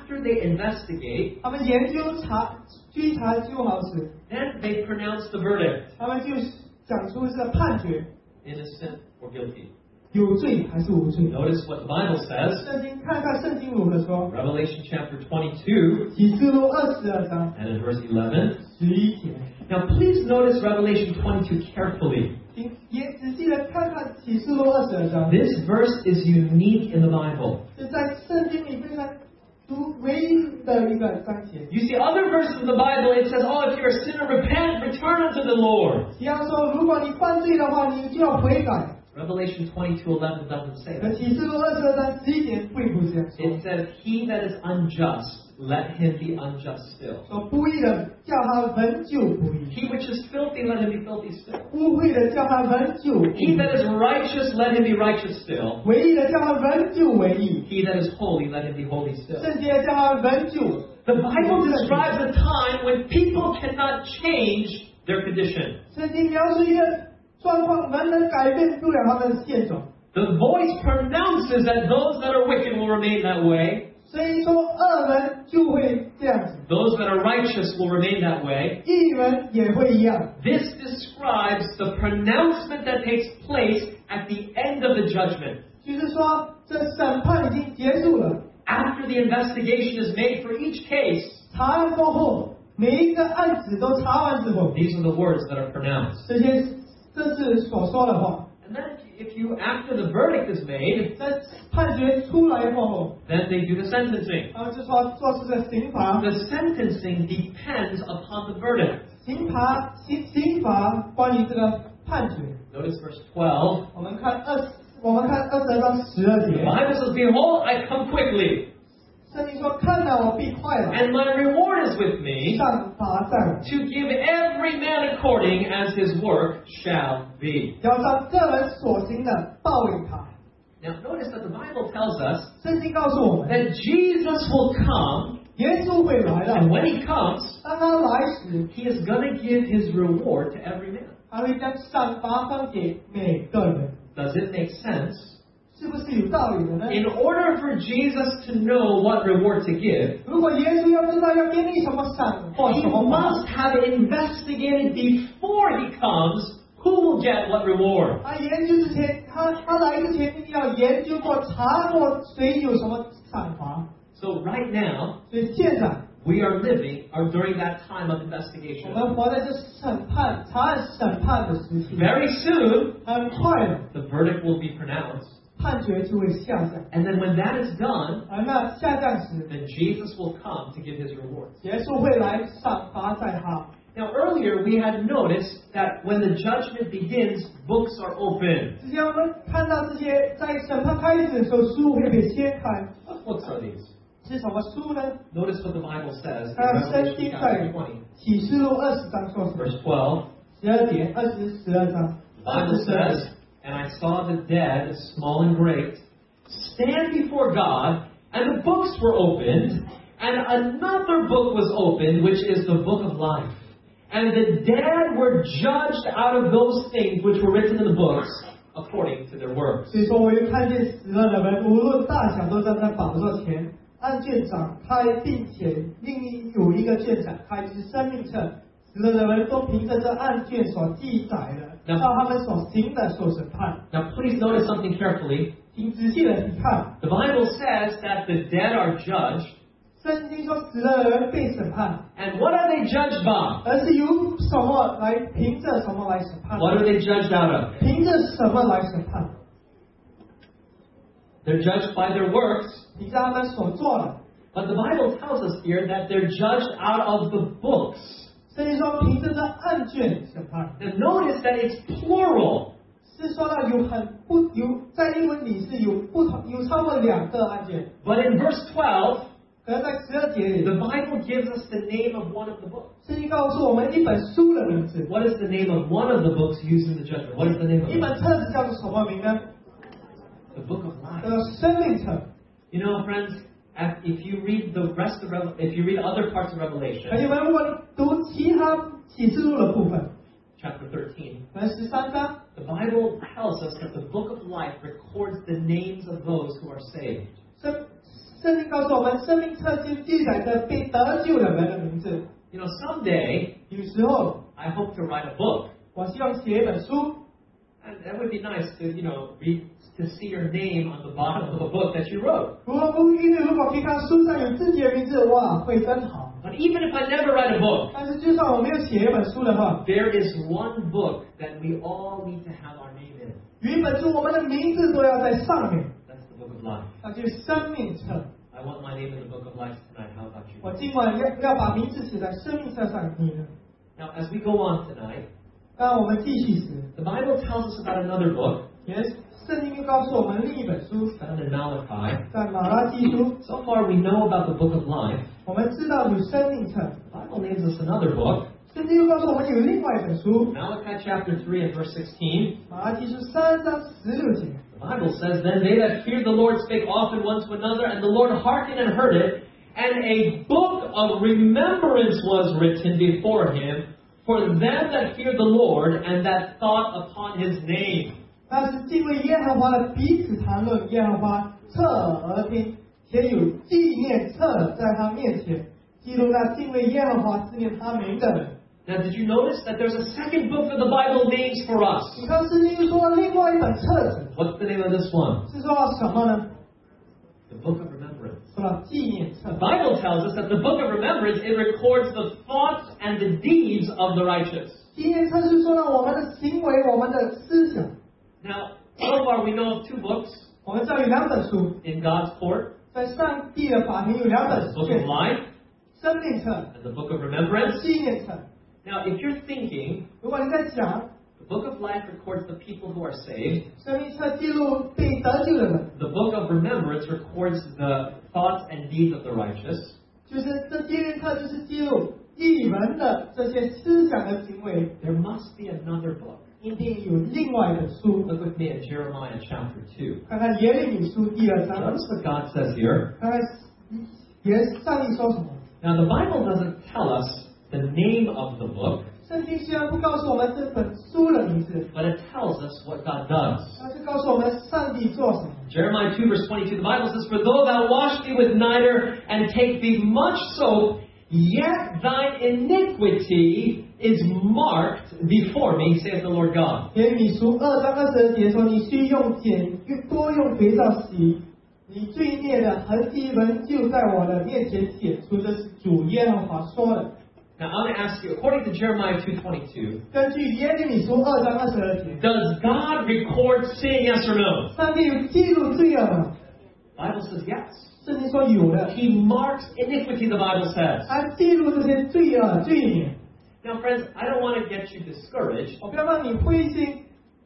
Speaker 3: after they investigate,
Speaker 2: 他们研究查追查究好时，
Speaker 3: then they pronounce the verdict,
Speaker 2: 他们就讲出这个判决，
Speaker 3: innocent or guilty.
Speaker 2: 有罪还是无罪。
Speaker 3: Notice what the Bible says.
Speaker 2: 圣经看看圣经如何说，
Speaker 3: Revelation chapter twenty-two
Speaker 2: 启示录二十二章
Speaker 3: and in verse eleven.
Speaker 2: 十一节，
Speaker 3: Now please notice Revelation twenty-two carefully.
Speaker 2: 请也仔细的看看启示录二十二章，
Speaker 3: This verse is unique in the Bible.
Speaker 2: 是在圣经里非常独唯一的一个章节。
Speaker 3: You see other verses in the Bible, it says, oh, if you're a sinner, repent, return unto the Lord.
Speaker 2: 其他说，如果你犯罪的话，你就要悔改。
Speaker 3: Revelation twenty-two eleven doesn't say
Speaker 2: 而
Speaker 3: that.
Speaker 2: 启示录二十二章十一节并不这样说，
Speaker 3: It says, he that is unjust, let him be unjust still.
Speaker 2: 说不义的叫他仍旧不义，
Speaker 3: He which is filthy, let him be filthy still.
Speaker 2: 污秽的叫他仍旧污
Speaker 3: He
Speaker 2: 秽，
Speaker 3: that is righteous, let him be righteous still.
Speaker 2: 唯义的叫他仍旧为义，
Speaker 3: He that is holy, let him be holy still.
Speaker 2: 圣洁的叫他仍旧。
Speaker 3: The Bible describes a time when people cannot change their condition.
Speaker 2: 圣经描述一个状况，人能改变不了他的现状。
Speaker 3: The voice pronounces that those that are wicked will remain that way.
Speaker 2: 所以说，恶人就会这样子，
Speaker 3: Those that are righteous will remain that way.
Speaker 2: 义人也会一样。
Speaker 3: This describes the pronouncement that takes place at the end of the judgment.
Speaker 2: 就是说，这审判已经结束了，
Speaker 3: After the investigation is made for each case,
Speaker 2: 查案过后，每一个案子都查完之后，
Speaker 3: these are the words that are pronounced.
Speaker 2: 这些这是所说的话。
Speaker 3: And then if you, after the verdict is made,
Speaker 2: 在判决出来过后，
Speaker 3: then they do the sentencing.
Speaker 2: 他们就说做这个刑罚，
Speaker 3: The sentencing depends upon the verdict.
Speaker 2: 刑罚刑刑罚关于这个判决。
Speaker 3: Notice verse twelve.
Speaker 2: 我们看二，我们看二十二章十二
Speaker 3: The
Speaker 2: 节，
Speaker 3: Bible says, behold, I come quickly,
Speaker 2: 圣经说：“看到我必快来，
Speaker 3: and my reward is with me,
Speaker 2: 上罚在我，
Speaker 3: to give every man according as his work shall be."
Speaker 2: 要让个人所行的报应他。”
Speaker 3: Now notice that the Bible tells us
Speaker 2: 圣经告诉我们，
Speaker 3: that Jesus will come,
Speaker 2: 耶稣会来
Speaker 3: and
Speaker 2: 了。
Speaker 3: when he comes,
Speaker 2: 当他来时，
Speaker 3: he is going to give his reward to every man.
Speaker 2: 他会将赏罚分给每个人，
Speaker 3: Does it make sense?
Speaker 2: 是不是有道理的呢？
Speaker 3: In order for Jesus to know what reward to give,
Speaker 2: 如果耶稣要知道要给你什么赏或
Speaker 3: he
Speaker 2: 什么罚，
Speaker 3: must have investigated before he comes who will get what reward.
Speaker 2: 他研究之前，他他来之前一定要研究过、查过谁有什么赏罚。
Speaker 3: So right now,
Speaker 2: 所以现在
Speaker 3: we are living or during that time of
Speaker 2: 我
Speaker 3: investigation.
Speaker 2: 们活在这审判、查案审判的时期，
Speaker 3: Very soon,
Speaker 2: 很快的
Speaker 3: the verdict will be pronounced.
Speaker 2: 判决就会下降。
Speaker 3: And then when that is done,
Speaker 2: 而那下降时，
Speaker 3: then Jesus will come to give his rewards.
Speaker 2: 耶稣会来赏罚在他。
Speaker 3: Now earlier we had noticed that when the judgment begins, books are open.
Speaker 2: 之前我们看到这些在审判开始的时候，书会被掀开。
Speaker 3: What books are these?
Speaker 2: 是什么书呢？
Speaker 3: Notice what the Bible says in
Speaker 2: 看圣
Speaker 3: Revelation
Speaker 2: 经
Speaker 3: chapter
Speaker 2: 在
Speaker 3: twenty,
Speaker 2: 启示录二十章说什么？
Speaker 3: verse twelve.
Speaker 2: 十二节、二十、十二章。
Speaker 3: The Bible says, "And I saw the dead, small and great, stand before God, and the books were opened, and another book was opened, which is the book of life. And the dead were judged out of those things which were written in the books, according to their works."
Speaker 2: 所以说，我又看见死了的人，无论大小，都站在宝座前，按卷展开，并且另一有一个卷展开，就是生命册。死了的人都凭着这案卷所记载的，照他们所行的所审判。
Speaker 3: Now, please notice something carefully.
Speaker 2: 请仔细的去看，
Speaker 3: The Bible says that the dead are judged,
Speaker 2: 圣经说死了的人被审判，
Speaker 3: and what are they judged by?
Speaker 2: 而是由什么来凭着什么来审判？
Speaker 3: What are they judged out of?
Speaker 2: 凭着什么来审判？
Speaker 3: They're judged by their works.
Speaker 2: 凭着他们所做的。
Speaker 3: But the Bible tells us here that they're judged out of the books.
Speaker 2: 圣经说凭着这案卷审判，
Speaker 3: Now notice that it's plural.
Speaker 2: 是说到有很不有在英文里是有不同有超过两个案卷，
Speaker 3: But in verse twelve,
Speaker 2: 可能在十二节里，
Speaker 3: the Bible gives us the name of one of the books.
Speaker 2: 圣经告诉我们一本书的名字，
Speaker 3: What is the name of one of the books used in the judgment? What is the name of
Speaker 2: 一
Speaker 3: it?
Speaker 2: 本册子叫做什么名呢？
Speaker 3: The book of
Speaker 2: 叫
Speaker 3: life.
Speaker 2: 做生命册。
Speaker 3: You know, friends, as- if you read the rest of Revel- if you read other parts of
Speaker 2: 朋
Speaker 3: Revelation,
Speaker 2: 友们，如果你读其他启示录的部分，
Speaker 3: chapter thirteen,
Speaker 2: 可能十三章，
Speaker 3: the Bible tells us that the book of life records the names of those who are saved.
Speaker 2: 圣圣经告诉我们，生命册就记载着被得救的人的名字。
Speaker 3: You know, someday
Speaker 2: 有时候，
Speaker 3: I hope to write a book.
Speaker 2: 我希望写一本书，
Speaker 3: And that would be nice to, you know, read, to see your name on the bottom of a book that you wrote.
Speaker 2: 如果不因为如果可以看书上有自己的名字，哇，会真好。
Speaker 3: But even if I never write a book,
Speaker 2: 但是就算我没有写一本书的话，
Speaker 3: there is one book that we all need to have our name in.
Speaker 2: 有一本书我们的名字都要在上面，
Speaker 3: That's the book of life.
Speaker 2: 那就是生命册。
Speaker 3: I want my name in the book of life tonight. How about you?
Speaker 2: 我今晚要要把名字写在生命册上，你呢？
Speaker 3: Now, as we go on tonight,
Speaker 2: 当我们继续时，
Speaker 3: the Bible tells us about another book
Speaker 2: 也圣经又告诉我们另一本书，
Speaker 3: found in Malachi.
Speaker 2: 在马拉基书，
Speaker 3: So far, we know about the book of life.
Speaker 2: 我们知道有生命册。
Speaker 3: The Bible names us another book,
Speaker 2: 圣经又告诉我们有另外一本书，
Speaker 3: Malachi chapter three and verse sixteen.
Speaker 2: 马拉基书三章十六节。
Speaker 3: The Bible says, Then they that feared the Lord spake often one to another, and the Lord hearkened and heard it, and a book of remembrance was written before him for them that feared the Lord and that thought upon his name.
Speaker 2: 那是敬畏耶和华的彼此谈论，耶和华侧耳而听，且有纪念册在他面前，记录那敬畏耶和华、思念他名的人。
Speaker 3: Now, did you notice that there's a second book that the Bible names for us?
Speaker 2: 你看圣经又说了另外一本册子，
Speaker 3: What's the name of this one?
Speaker 2: 是说到什么呢？
Speaker 3: The Book of Remembrance.
Speaker 2: 说到纪念册
Speaker 3: The。Bible tells us that the Book of Remembrance, it records the thoughts and the deeds of the righteous.
Speaker 2: 纪念册是说到我们的行为、我们的思想。
Speaker 3: Now, so far we know of two books
Speaker 2: 我们知道有两本书，
Speaker 3: in God's court,
Speaker 2: 在上帝的法庭有两本
Speaker 3: the
Speaker 2: 书
Speaker 3: Book of Life
Speaker 2: 生命册、
Speaker 3: and the Book of Remembrance.
Speaker 2: 纪念册。
Speaker 3: Now, if you're thinking,
Speaker 2: 如果你在讲
Speaker 3: the Book of Life records the people who are saved,
Speaker 2: 生命册记录被得救的人，
Speaker 3: the Book of Remembrance records the thoughts and deeds of the righteous,
Speaker 2: 就是这纪念册就是记录艺人的这些思想和行为，
Speaker 3: there must be another book.
Speaker 2: 一定有另外的书。
Speaker 3: Look with me at Jeremiah chapter two.
Speaker 2: 看看耶利米书第二章，
Speaker 3: Notice what God says here.
Speaker 2: 看看耶上帝说什么。
Speaker 3: Now, the Bible doesn't tell us the name of the book,
Speaker 2: 圣经虽然不告诉我们这本书的名字，
Speaker 3: but it tells us what God does.
Speaker 2: 但是告诉我们上帝做什么。
Speaker 3: Jeremiah two verse twenty-two, the Bible says, For though thou wash thee with niter, and take thee much soap, yet thine iniquity is marked before me, saith the Lord God.
Speaker 2: 耶利米书二章二十二节说：“你须用碱，多用肥皂洗，你罪孽的痕迹仍旧在我的面前显出。”这是主耶和华说的。
Speaker 3: Now, I'm going to ask you, according to Jeremiah two twenty-two,
Speaker 2: 根据耶利米书二章二十二节，
Speaker 3: does God record sin, yes or no?
Speaker 2: 上帝有记录罪恶吗？
Speaker 3: The Bible says yes.
Speaker 2: 圣经说有的，
Speaker 3: He marks iniquity, the Bible says.
Speaker 2: 他记录这些罪恶罪孽。
Speaker 3: Now, friends, I don't want to get you discouraged,
Speaker 2: 我不要让你灰心，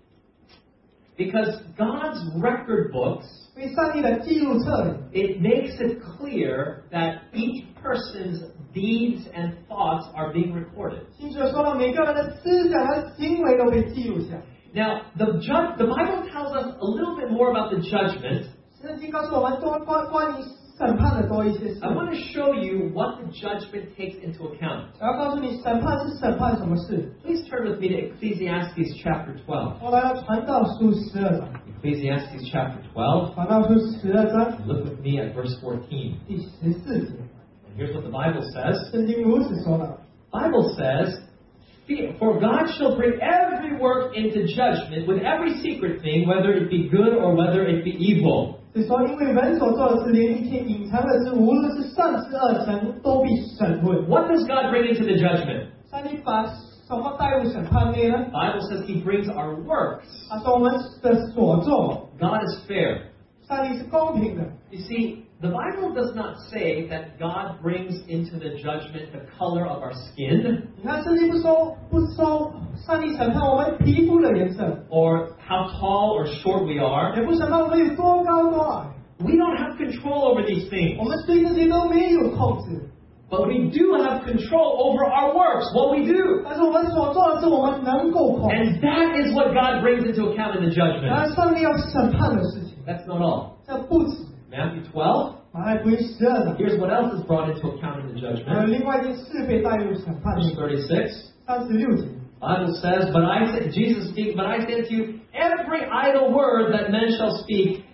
Speaker 3: because God's record books,
Speaker 2: 因为上帝的记录册里，
Speaker 3: it makes it clear that each person's deeds and thoughts are being recorded.
Speaker 2: 清楚地说到每个人的思想和行为都被记录下。
Speaker 3: Now, the judge, the Bible tells us a little bit more about the judgment.
Speaker 2: 圣经告诉我们多关关于审判的多一些事。
Speaker 3: I want to show you what the judgment takes into account.
Speaker 2: 我要告诉你，审判是审判什么事。
Speaker 3: Please turn with me to Ecclesiastes chapter twelve.
Speaker 2: 我来到传道书十二章，
Speaker 3: Ecclesiastes chapter twelve.
Speaker 2: 传道书十二章
Speaker 3: Look with me at verse fourteen.
Speaker 2: 第十四节，
Speaker 3: And here's what the Bible says.
Speaker 2: 圣经如此说道：
Speaker 3: Bible says, For God shall bring every work into judgment with every secret thing, whether it be good or whether it be evil.
Speaker 2: 是说，因为人所做的事，连一切隐藏的事，无论是善是恶，神都必审问。
Speaker 3: What does God bring into the judgment?
Speaker 2: 上帝把什么带入审判内呢？
Speaker 3: The Bible says He brings our works.
Speaker 2: 他说我们的所作，
Speaker 3: God is fair.
Speaker 2: 上帝是公平的。
Speaker 3: You see, the Bible does not say that God brings into the judgment the color of our skin,
Speaker 2: 你看，圣经不说不说上帝审判我们皮肤的颜色，
Speaker 3: or how tall or short we are.
Speaker 2: 也不审判我们有多高多矮。
Speaker 3: We don't have control over these
Speaker 2: 我
Speaker 3: things.
Speaker 2: 们对这些都没有控制，
Speaker 3: But we do have control over our works, what we do.
Speaker 2: 但是我们所做的是我们能够控制。
Speaker 3: And that is what God brings into account in the
Speaker 2: 然
Speaker 3: judgment.
Speaker 2: 而，上帝要审判的事情，
Speaker 3: That's not all.
Speaker 2: 这不止。
Speaker 3: Matthew twelve,
Speaker 2: 马太福音十二章，
Speaker 3: here's what else is brought into account in the
Speaker 2: 还有
Speaker 3: judgment.
Speaker 2: 另外一件事被带入审判
Speaker 3: Verse
Speaker 2: 里。
Speaker 3: thirty-six,
Speaker 2: 三十六节，
Speaker 3: Bible says, But I say, Jesus speaks, But I say to you, every idle word that men shall speak,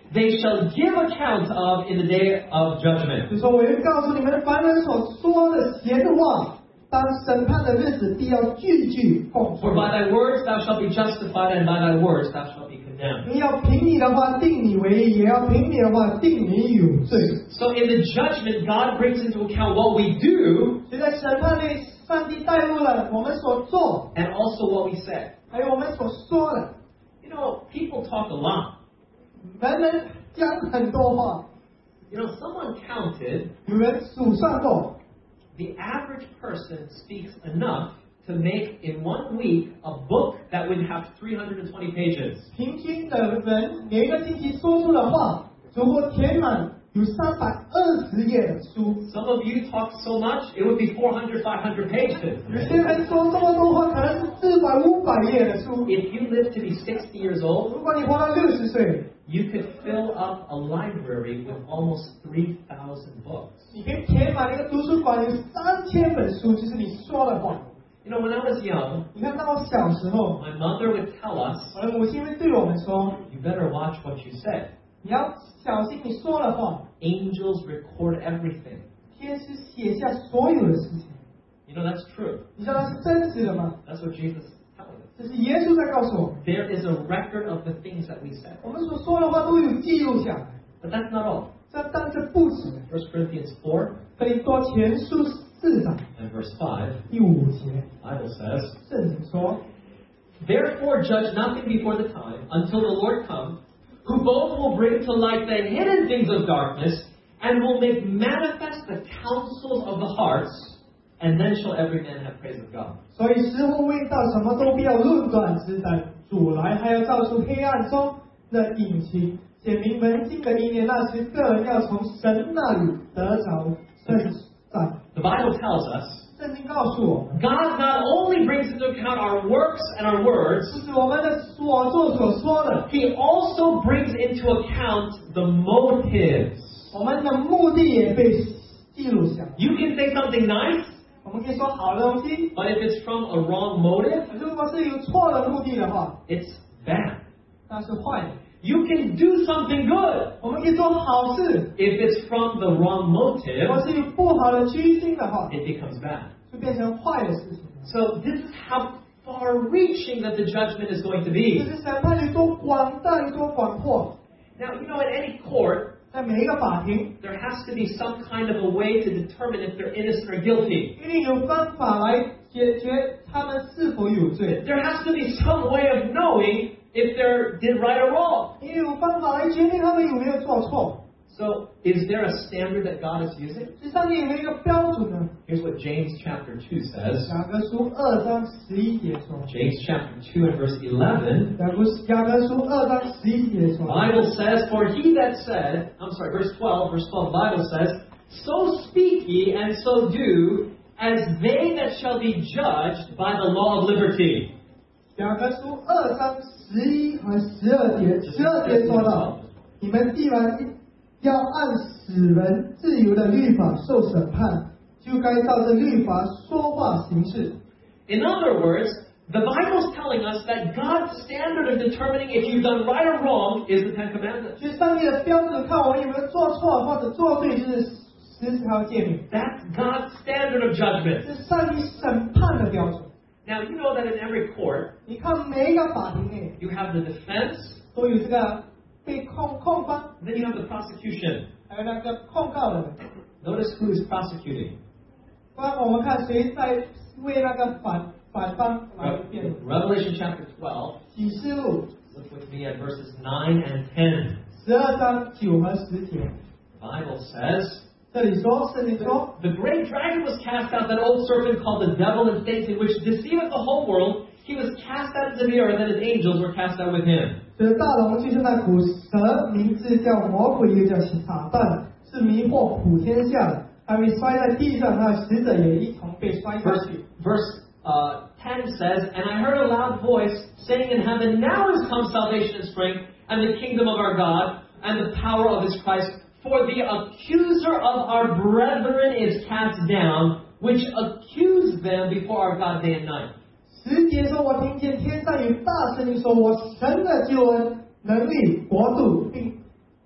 Speaker 3: they shall give account of in the day of judgment.
Speaker 2: 就说我要告诉你们，凡人所说的闲话，当审判的日子，必要句句奉
Speaker 3: For
Speaker 2: 出。
Speaker 3: by thy words thou shalt be justified, and by thy words thou shalt be condemned.
Speaker 2: 你要凭你的话定你为义，也要凭你的话定你有罪。
Speaker 3: So in the judgment, God brings into account what we do
Speaker 2: 所以在审判里，上帝带入了我们所做，
Speaker 3: and also what we say.
Speaker 2: 还有我们所说的。
Speaker 3: You know, people talk a lot.
Speaker 2: 人们讲很多话，
Speaker 3: You know, someone counted
Speaker 2: 有人数算过，
Speaker 3: the average person speaks enough to make in one week a book that would have three hundred twenty pages.
Speaker 2: 平均的人每个星期说出的话，足够填满有三百二十页的书。
Speaker 3: Some of you talk so much, it would be four hundred, five hundred pages.
Speaker 2: 有些人说这么多话，可能是四百、五百页的书。
Speaker 3: If you live to be sixty years old,
Speaker 2: 如果你活到六十岁，
Speaker 3: you could fill up a library with almost three thousand books.
Speaker 2: 你可以填满一个图书馆，有三千本书，就是你说的话。
Speaker 3: You know, when I was young,
Speaker 2: 你看，到我小时候，
Speaker 3: my mother would tell us,
Speaker 2: 我的母亲会对我们说
Speaker 3: you better watch what you say.：“
Speaker 2: 你要小心你说的话。
Speaker 3: Angels record everything. ”
Speaker 2: 天使写下所有的事情，
Speaker 3: You know, that's true.
Speaker 2: 你知道它是真实的吗？
Speaker 3: That's what Jesus is telling us.
Speaker 2: 这是耶稣在告诉我们，
Speaker 3: There is a record of the things that we say.
Speaker 2: 我们所说的话都有记录下来。
Speaker 3: But that's not all.
Speaker 2: 这但这不止。
Speaker 3: First Corinthians four
Speaker 2: 哥林多前书四章
Speaker 3: and verse five,
Speaker 2: 第五节，
Speaker 3: Bible says,
Speaker 2: 圣经说：“
Speaker 3: Therefore judge nothing before the time, until the Lord come, who both will bring to light the hidden things of darkness, and will make manifest the counsels of the hearts, and then shall every man have praise of God. ”
Speaker 2: 所以时候未到，什么都不要论断，只等主来，还要照出黑暗中的隐情，显明门禁的一年。那时，个人要从神那里得着圣善。
Speaker 3: The Bible tells us
Speaker 2: 圣经告诉我们，
Speaker 3: God not only brings into account our works and our words,
Speaker 2: 就是我们的所作所说的，
Speaker 3: He also brings into account the motives.
Speaker 2: 我们的目的也被记录下来。
Speaker 3: You can say something nice,
Speaker 2: 我们可以说好的东西，
Speaker 3: but if it's from a wrong motive,
Speaker 2: 如果是有错的目的的话，
Speaker 3: it's bad.
Speaker 2: 那是坏的。
Speaker 3: You can do something good.
Speaker 2: 我们可以做好事，
Speaker 3: If it's from the wrong
Speaker 2: 如果
Speaker 3: motive,
Speaker 2: 是有不好的居心的话，
Speaker 3: it becomes bad.
Speaker 2: 就变成坏的事情了。
Speaker 3: So this is how far-reaching that the judgment is going to
Speaker 2: 就
Speaker 3: be.
Speaker 2: 是审判有多广大，有多广阔。
Speaker 3: Now, you know, in any court,
Speaker 2: 在每一个法庭，
Speaker 3: there has to be some kind of a way to determine if they're innocent or guilty.
Speaker 2: 一定有方法来解决他们是否有罪，
Speaker 3: There has to be some way of knowing if they're did right or wrong.
Speaker 2: 也有方法来决定他们有没有做错。
Speaker 3: So, is there a standard that God is using?
Speaker 2: 所以上帝有没有一个标准呢？
Speaker 3: Here's what James chapter two says.
Speaker 2: 雅各书二章十一节说，
Speaker 3: James chapter two and verse eleven.
Speaker 2: 雅各雅各书二章十一节说，
Speaker 3: Bible says, For he that said, I'm sorry, verse twelve, verse twelve, Bible says, So speak ye and so do, as they that shall be judged by the law of liberty.
Speaker 2: 雅各书二章十一和十二节，十二节说到，你们既然要按使人自由的律法受审判，就该照着律法说话行事。
Speaker 3: In other words, the Bible's telling us that God's standard of determining if you've done right or wrong is the Ten Commandments.
Speaker 2: 就是上帝的标准，看我们有没有做错或者做对，就是十条诫命，
Speaker 3: That's God's standard of judgment.
Speaker 2: 这是上帝审判的标准。
Speaker 3: Now, you know that in every court,
Speaker 2: 你看每一个法庭内
Speaker 3: you have the defense,
Speaker 2: 都有这个被控控方，
Speaker 3: then you have the prosecution.
Speaker 2: 还有那个控告的人。
Speaker 3: Notice who is prosecuting.
Speaker 2: 不然我们看谁在为那个反反方来辩论。
Speaker 3: Revelation chapter twelve.
Speaker 2: 启示录
Speaker 3: Look with me at verses nine and ten.
Speaker 2: 十二章九和十节，
Speaker 3: The Bible says,
Speaker 2: 这里说，圣经说，
Speaker 3: The great dragon was cast out, that old serpent called the devil and Satan, which deceiveth the whole world. He was cast out into the earth, and his angels were cast out with him.
Speaker 2: 这大龙就是那古蛇，名字叫魔鬼，又叫撒旦，是迷惑普天下的，还被摔在地上，他的使者也一同被摔下
Speaker 3: Verse,
Speaker 2: 去。
Speaker 3: verse uh, ten says, And I heard a loud voice saying in heaven, Now is come salvation and strength, and the kingdom of our God, and the power of his Christ. For the accuser of our brethren is cast down, which accused them before our God day and night.
Speaker 2: 十节说，我听见天上有大声音说，我神的救恩、能力、国度，并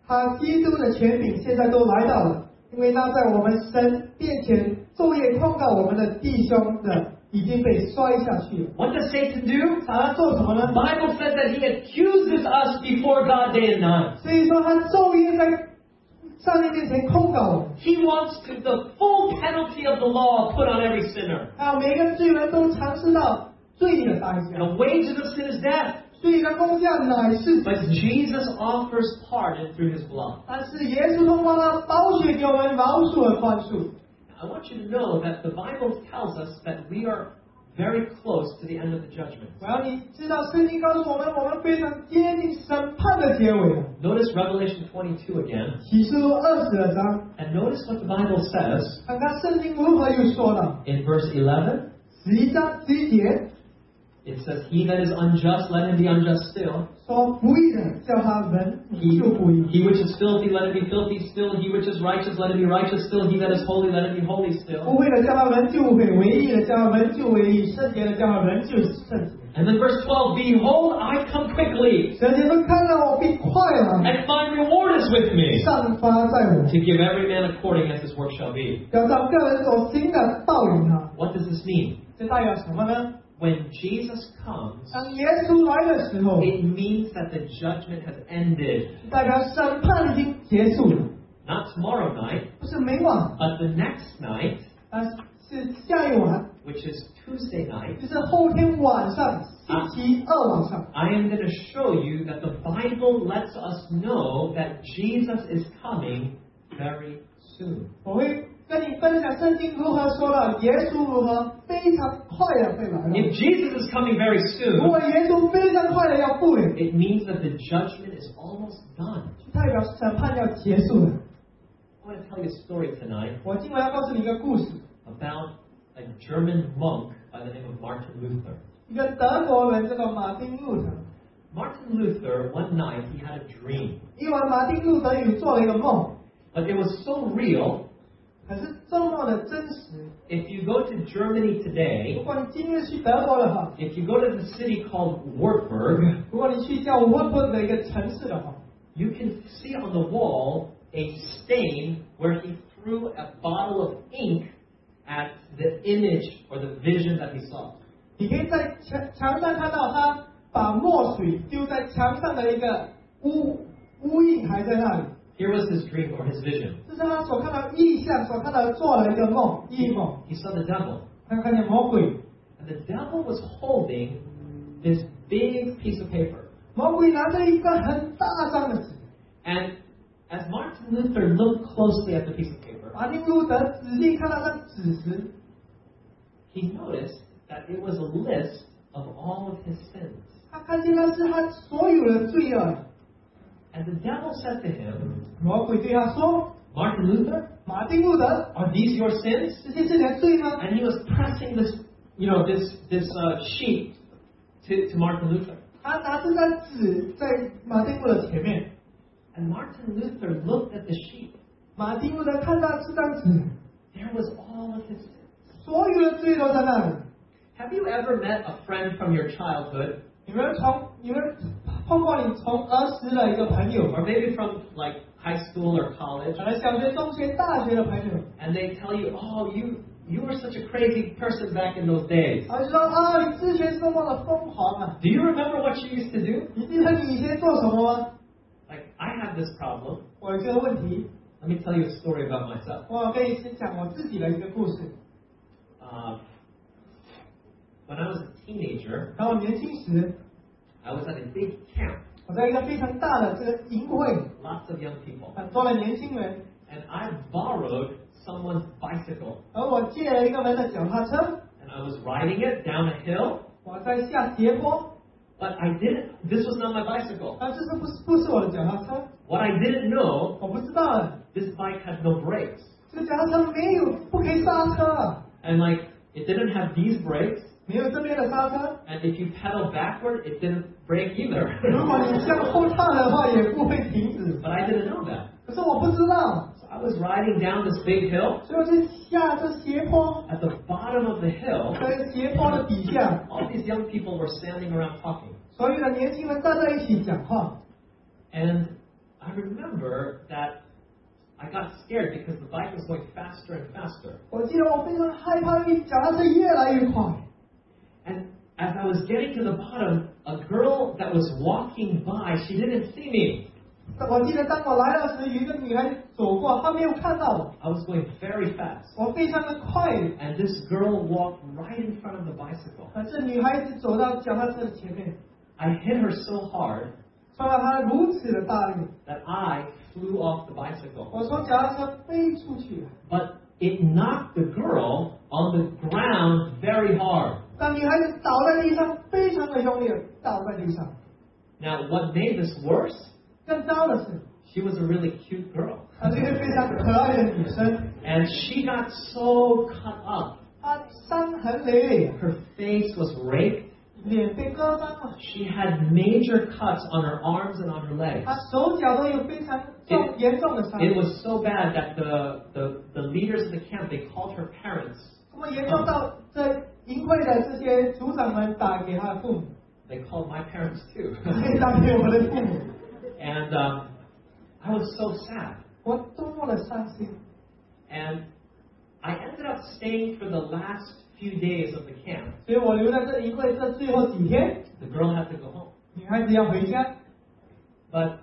Speaker 2: 他基督的权柄现在都来到了，因为那在我们神面前昼夜控告我们的弟兄的已经被摔下去了。
Speaker 3: What does Satan do?
Speaker 2: 撒旦做什么
Speaker 3: The
Speaker 2: 呢？
Speaker 3: Bible says that he accuses us before God day and night.
Speaker 2: 所以说他昼夜在上帝面前控告我们，
Speaker 3: He wants to the full penalty of the law put on every sinner.
Speaker 2: 啊，每个罪人都尝试到罪的代价，
Speaker 3: The wages of sin is death.
Speaker 2: 罪的功价乃是
Speaker 3: But Jesus offers pardon through his blood.
Speaker 2: 但是耶稣通过他宝血给我们饶恕和宽恕。
Speaker 3: I want you to know that the Bible tells us that we are very close to the end of the judgment.
Speaker 2: 我要你知道，圣经告诉我们，我们非常接近审判的结尾了。
Speaker 3: Notice Revelation twenty-two again.
Speaker 2: 启示录二十二章，
Speaker 3: And notice what the Bible says
Speaker 2: 看看圣经如何又说了，
Speaker 3: in verse eleven.
Speaker 2: 十一章十一节
Speaker 3: It says, He that is unjust, let him be unjust still.
Speaker 2: 说，不义的叫他人
Speaker 3: He,
Speaker 2: 就不义，
Speaker 3: he which is filthy, let him be filthy still. He which is righteous, let him be righteous still. He that is holy, let him be holy
Speaker 2: 污
Speaker 3: still.
Speaker 2: 秽的叫他人就污秽，唯义的叫他人就唯义，圣洁的叫他人就圣洁。
Speaker 3: And then verse twelve, Behold, I come quickly,
Speaker 2: 神你们看到我必快了，
Speaker 3: and my reward is with me,
Speaker 2: 上发在我，
Speaker 3: to give every man according as his work shall be.
Speaker 2: 要照个人所行的报应他。
Speaker 3: What does this mean?
Speaker 2: 这代表什么呢？
Speaker 3: When Jesus comes,
Speaker 2: 当耶稣来的时候，
Speaker 3: it means that the judgment has ended.
Speaker 2: 代表审判已经结束了，
Speaker 3: Not tomorrow night,
Speaker 2: 不是明晚，
Speaker 3: but the next night,
Speaker 2: 而是下一晚，
Speaker 3: which is Tuesday night.
Speaker 2: 就是后天晚上，星期二晚上。
Speaker 3: I am going to show you that the Bible lets us know that Jesus is coming very soon.
Speaker 2: 我会跟你分享圣经如何说了，耶稣如何非常快的会来了。
Speaker 3: If Jesus is coming very
Speaker 2: 如果
Speaker 3: soon,
Speaker 2: 耶稣非常快的要步临，
Speaker 3: it means that the judgment is almost done.
Speaker 2: 就代表审判要结束了。
Speaker 3: I want to tell you a story tonight
Speaker 2: 我今晚要告诉你一个故事，
Speaker 3: about a German monk by the name of Martin Luther.
Speaker 2: 一个德国人叫做马丁路德。
Speaker 3: Martin Luther, one night, he had a dream.
Speaker 2: 一晚，马丁路德有做了一个梦，
Speaker 3: But it was so real,
Speaker 2: 可是这么的真实。
Speaker 3: if you go to Germany
Speaker 2: 如
Speaker 3: today,
Speaker 2: 果你今日去德国的话，
Speaker 3: if you go to the city called Wartburg,
Speaker 2: 如果你去叫温布的一个城市的话，
Speaker 3: you can see on the wall a stain where he threw a bottle of ink at the image or the vision that he saw.
Speaker 2: 你可以在墙墙上看到他把墨水丢在墙上的一个污污印还在那里。
Speaker 3: Here was his dream or his vision.
Speaker 2: 这是他所看到的意象，所看到的做了一个梦，异梦。
Speaker 3: He saw the devil.
Speaker 2: 他看见魔鬼，
Speaker 3: And the devil was holding this big piece of paper.
Speaker 2: 魔鬼拿着一个很大张的纸。
Speaker 3: And as Martin Luther looked closely at the piece of paper,
Speaker 2: 马丁路德仔细看到那纸时，
Speaker 3: he noticed that it was a list of all of his sins.
Speaker 2: 他看见那是他所有的罪恶。
Speaker 3: And the devil said to him,
Speaker 2: 魔鬼对他说
Speaker 3: Martin Luther,
Speaker 2: 马丁路德，
Speaker 3: are these your sins?
Speaker 2: 这些是你的罪吗？
Speaker 3: And he was pressing this, you know, this this uh, sheet to, to Martin Luther.
Speaker 2: 他拿这张纸在马丁路德前面，
Speaker 3: And Martin Luther looked at the sheet.
Speaker 2: 马丁路德看到这张纸，
Speaker 3: There was all of his sins.
Speaker 2: 所有的罪都在那里。
Speaker 3: Have you ever met a friend from your childhood,
Speaker 2: 你们从你们碰过你从儿时的一个朋友，
Speaker 3: or maybe from like high school or college,
Speaker 2: 可能小学、中学、大学的朋友，
Speaker 3: and they tell you, "Oh, you you were such a crazy person back in those days.
Speaker 2: 他就说啊，你之前多么的疯狂啊！
Speaker 3: Do you remember what you used to do?"
Speaker 2: 你记得你以前做什么吗？
Speaker 3: Like, I have this problem.
Speaker 2: 我有这个问题，
Speaker 3: Let me tell you a story about myself.
Speaker 2: 我可以先讲我自己的一个故事。
Speaker 3: Uh, when I was a teenager,
Speaker 2: 当我年轻时，
Speaker 3: I was at a big camp,
Speaker 2: 我在一个非常大的这个营会，
Speaker 3: lots of young people,
Speaker 2: 很多的年轻人，
Speaker 3: and I borrowed someone's bicycle,
Speaker 2: 而我借了一个人的脚踏车，
Speaker 3: and I was riding it down a hill,
Speaker 2: 我在下斜坡，
Speaker 3: but I didn't. This was not my bicycle.
Speaker 2: 但这是不是不是我的脚踏车？
Speaker 3: What I didn't know,
Speaker 2: 我不知道的，
Speaker 3: this bike had no brakes,
Speaker 2: 这个脚踏车没有不可以刹车啊，
Speaker 3: and like it didn't have these brakes.
Speaker 2: 没有这边的刹车。
Speaker 3: And if you pedal backward, it didn't brake either.
Speaker 2: 如果你向后踏的话，也不会停止。
Speaker 3: But I didn't know that.
Speaker 2: 可是我不知道，
Speaker 3: So I was riding down this big hill.
Speaker 2: 所以我就下这斜坡，
Speaker 3: At the bottom of the hill,
Speaker 2: 在斜坡的底下，
Speaker 3: all these young people were standing around talking.
Speaker 2: 所有的年轻人站在一起讲话。
Speaker 3: And I remember that I got scared because the bike was going faster and faster.
Speaker 2: 我记得我非常害怕，因为脚踏车越来越快。
Speaker 3: And as I was getting to the bottom, a girl that was walking by, she didn't see me.
Speaker 2: 我记得当我来到时，有一个女孩走过，她没有看到我，
Speaker 3: I was going very fast.
Speaker 2: 我非常的快。
Speaker 3: And this girl walked right in front of the bicycle.
Speaker 2: 可是女孩子走到脚踏车的前面，
Speaker 3: I hit her so hard
Speaker 2: 撞到她如此的大力，
Speaker 3: that I flew off the bicycle.
Speaker 2: 我从脚踏车飞出去了。
Speaker 3: But it knocked the girl on the ground very hard.
Speaker 2: 当女孩子倒在地上，非常的用力地倒在地上。
Speaker 3: Now, what made this worse?
Speaker 2: 更糟的是，
Speaker 3: She was a really cute girl.
Speaker 2: 她是一个非常可爱的女生，
Speaker 3: And she got so cut up.
Speaker 2: 她伤痕累累，
Speaker 3: Her face was raped.
Speaker 2: 脸被割伤了，
Speaker 3: She had major cuts on her arms and on her legs.
Speaker 2: 她手脚都有非常重严重的伤。
Speaker 3: It was so bad that the, the, the leaders of the camp, they called her parents.
Speaker 2: 这么严重到这营会的这些组长们打给她的父母，
Speaker 3: They called my parents too.
Speaker 2: 也打给我的父母。
Speaker 3: And um, I was so sad.
Speaker 2: 我多么的伤心。
Speaker 3: And I ended up staying for the last few days of the camp.
Speaker 2: 所以我留在这营会这最后几天，
Speaker 3: The girl had to go home.
Speaker 2: 女孩子要回家。
Speaker 3: But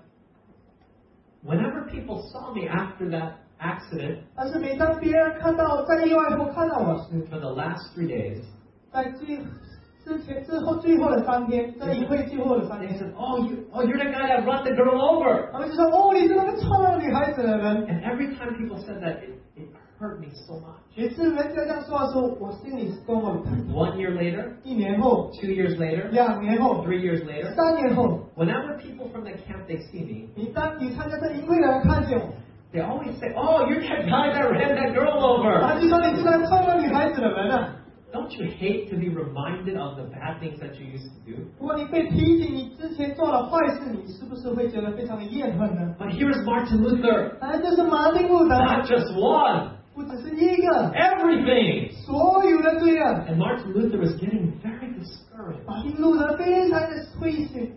Speaker 3: whenever people saw me after that accident,
Speaker 2: 但是每当别人看到在意外后看到我时，
Speaker 3: for the last three days,
Speaker 2: 在最之前之后最后的三天，在营会最后的三
Speaker 3: they
Speaker 2: 天，
Speaker 3: said, "Oh, you, oh, you're the guy that run the girl over."
Speaker 2: 他们就说：“哦，你是那个撞那个女孩子的人。
Speaker 3: And every time people said that, it, it hurt me so much. ”
Speaker 2: 每次人家这样说的时候，我心里是多么的疼。
Speaker 3: One year later,
Speaker 2: 一年后、
Speaker 3: two years later,
Speaker 2: 两年后、
Speaker 3: three years later,
Speaker 2: 三年后，
Speaker 3: whenever people from the camp they see me,
Speaker 2: 你当你参加这营会的人看见我，
Speaker 3: they always say, "Oh, you're that guy that ran that girl over."
Speaker 2: 他就说你是那个撞那个女孩子的人啊。
Speaker 3: Don't you hate to be reminded of the bad things that you used to do?
Speaker 2: 如果你被提醒你之前做了坏事，你是不是会觉得非常的怨恨呢？
Speaker 3: But here's Martin Luther.
Speaker 2: 当然，这是马丁路德，
Speaker 3: Not just one,
Speaker 2: 不只是一个，
Speaker 3: everything.
Speaker 2: 所有的罪恶。
Speaker 3: And Martin Luther was getting very discouraged.
Speaker 2: 马丁路德非常的灰心，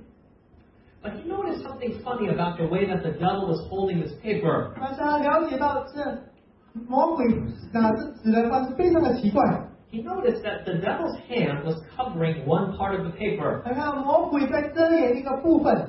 Speaker 3: But he noticed something funny about the way that the devil was holding this paper.
Speaker 2: 但是他了解到这魔鬼拿着纸的方式非常的奇怪。
Speaker 3: He noticed that the devil's hand was covering one part of the paper.
Speaker 2: 他看魔鬼在遮掩一个部分，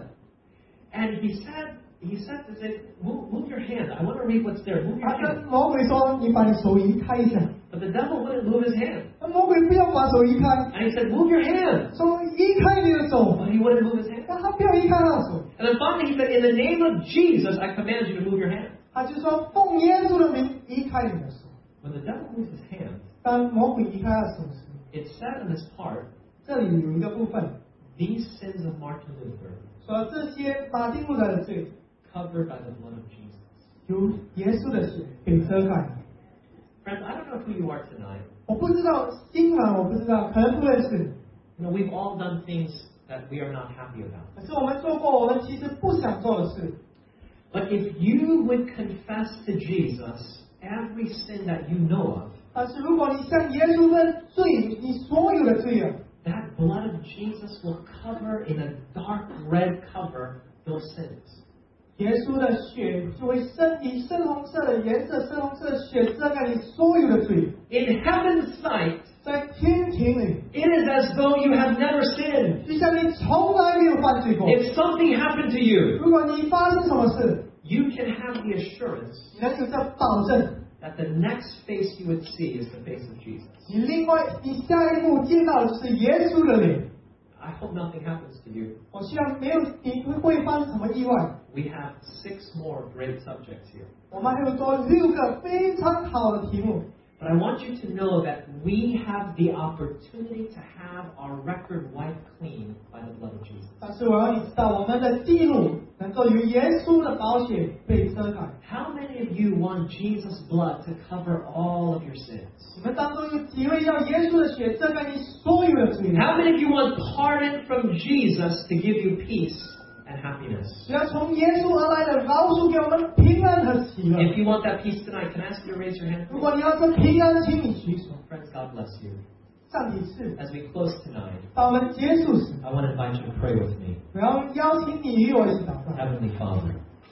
Speaker 3: And he said, he said to it, move, move your hand. I want to read what's there. Move your
Speaker 2: 他跟
Speaker 3: hand.
Speaker 2: 魔鬼说：“你把你手移开一下。
Speaker 3: But the devil wouldn't move his hand. ”
Speaker 2: 那魔鬼不要把手移开，
Speaker 3: And he said, move your hand.
Speaker 2: 说移开你的手，
Speaker 3: But he wouldn't move his hand.
Speaker 2: 但他不要移开他的手，
Speaker 3: And then finally he said, in the name of Jesus, I command you to move your hand.
Speaker 2: 他就说奉耶稣的名移开你的手。
Speaker 3: When the devil moves his hand,
Speaker 2: 当魔鬼移开他的手时，
Speaker 3: it said in this part,
Speaker 2: 这里有一个部分
Speaker 3: these sins of Martin Luther
Speaker 2: 说这些马丁路德的罪
Speaker 3: covered by the blood of Jesus.
Speaker 2: 由耶稣的血被遮盖。
Speaker 3: Friends, I don't know who you are tonight.
Speaker 2: 我不知道今晚我不知道，可能不认识。
Speaker 3: You know, we've all done things that we are not happy about.
Speaker 2: 可是我们做过我们其实不想做的事。
Speaker 3: But if you would confess to Jesus every sin that you know of,
Speaker 2: 但是如果你向耶稣认罪，你所有的罪恶，
Speaker 3: that blood of Jesus will cover in a dark red cover those sins.
Speaker 2: 耶稣的血就会深以深红色的颜色、深红色的血遮盖你所有的罪。
Speaker 3: In heaven's sight,
Speaker 2: 在天庭里，
Speaker 3: it is as though you have never sinned.
Speaker 2: 就像你从来没有犯罪过。
Speaker 3: If something happened to you,
Speaker 2: 如果你发生什么事，
Speaker 3: you can have the assurance
Speaker 2: 你能有这保证，
Speaker 3: that the next face you would see is the face of Jesus.
Speaker 2: 你另外你下一步见到的就是耶稣的脸。
Speaker 3: I hope nothing happens to you.
Speaker 2: 我希望没有你不会发生什么意外。
Speaker 3: We have six more great subjects here.
Speaker 2: 我们还有多六个非常好的题目。
Speaker 3: But I want you to know that we have the opportunity to have our record wiped clean by the blood of Jesus.
Speaker 2: 但是我要你知道，我们的记录能够由耶稣的宝血被遮盖。
Speaker 3: How many of you want Jesus' blood to cover all of your sins?
Speaker 2: 你们当中有几位要耶稣的血遮盖你所有的罪恶？
Speaker 3: How many of you want pardon from Jesus to give you peace and happiness?
Speaker 2: 只要从耶稣而来的饶恕给我们平安和喜乐。
Speaker 3: If you want that peace tonight, can I ask you to raise your hand?
Speaker 2: 如果你要这平安，请你举手。
Speaker 3: Friends, God bless you.
Speaker 2: 上帝是，
Speaker 3: As we close tonight,
Speaker 2: 当我们结束时，
Speaker 3: I want to invite you to pray with me.
Speaker 2: 我要邀请你与我一起祷告。
Speaker 3: Heavenly Father,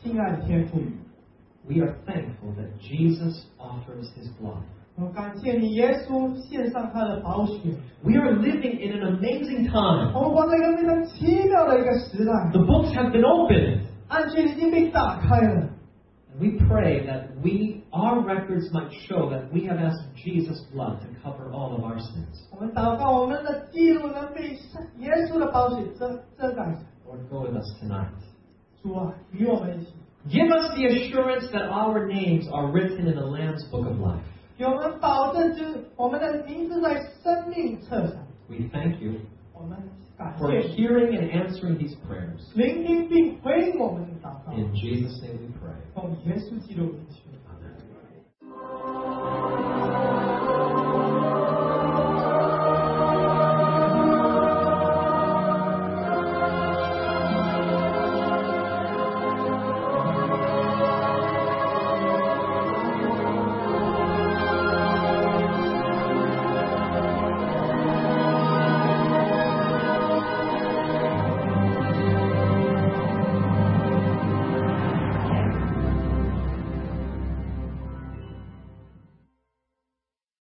Speaker 2: 亲爱的天父，
Speaker 3: we are thankful that Jesus offers his blood.
Speaker 2: 我感谢你，耶稣献上他的宝血。
Speaker 3: We are living in an amazing time.
Speaker 2: 我们活在一个非常奇妙的一个时代，
Speaker 3: The books have been opened.
Speaker 2: 案卷已经被打开了。
Speaker 3: And we pray that we, our records might show that we have asked Jesus' blood to cover all of our sins.
Speaker 2: 我们祷告，我们的记录能被耶稣的宝血遮遮盖。
Speaker 3: Lord, go with us tonight.
Speaker 2: 主啊，与我们一起，
Speaker 3: Give us the assurance that our names are written in the Lamb's Book of Life.
Speaker 2: 给我们保证，就是我们的名字在生命册上。
Speaker 3: We thank you
Speaker 2: 我们感
Speaker 3: for
Speaker 2: 谢
Speaker 3: hearing and answering these prayers.
Speaker 2: 聆听并回应我们的祷告。
Speaker 3: In Jesus' name we pray.
Speaker 2: 奉耶稣基督的名求。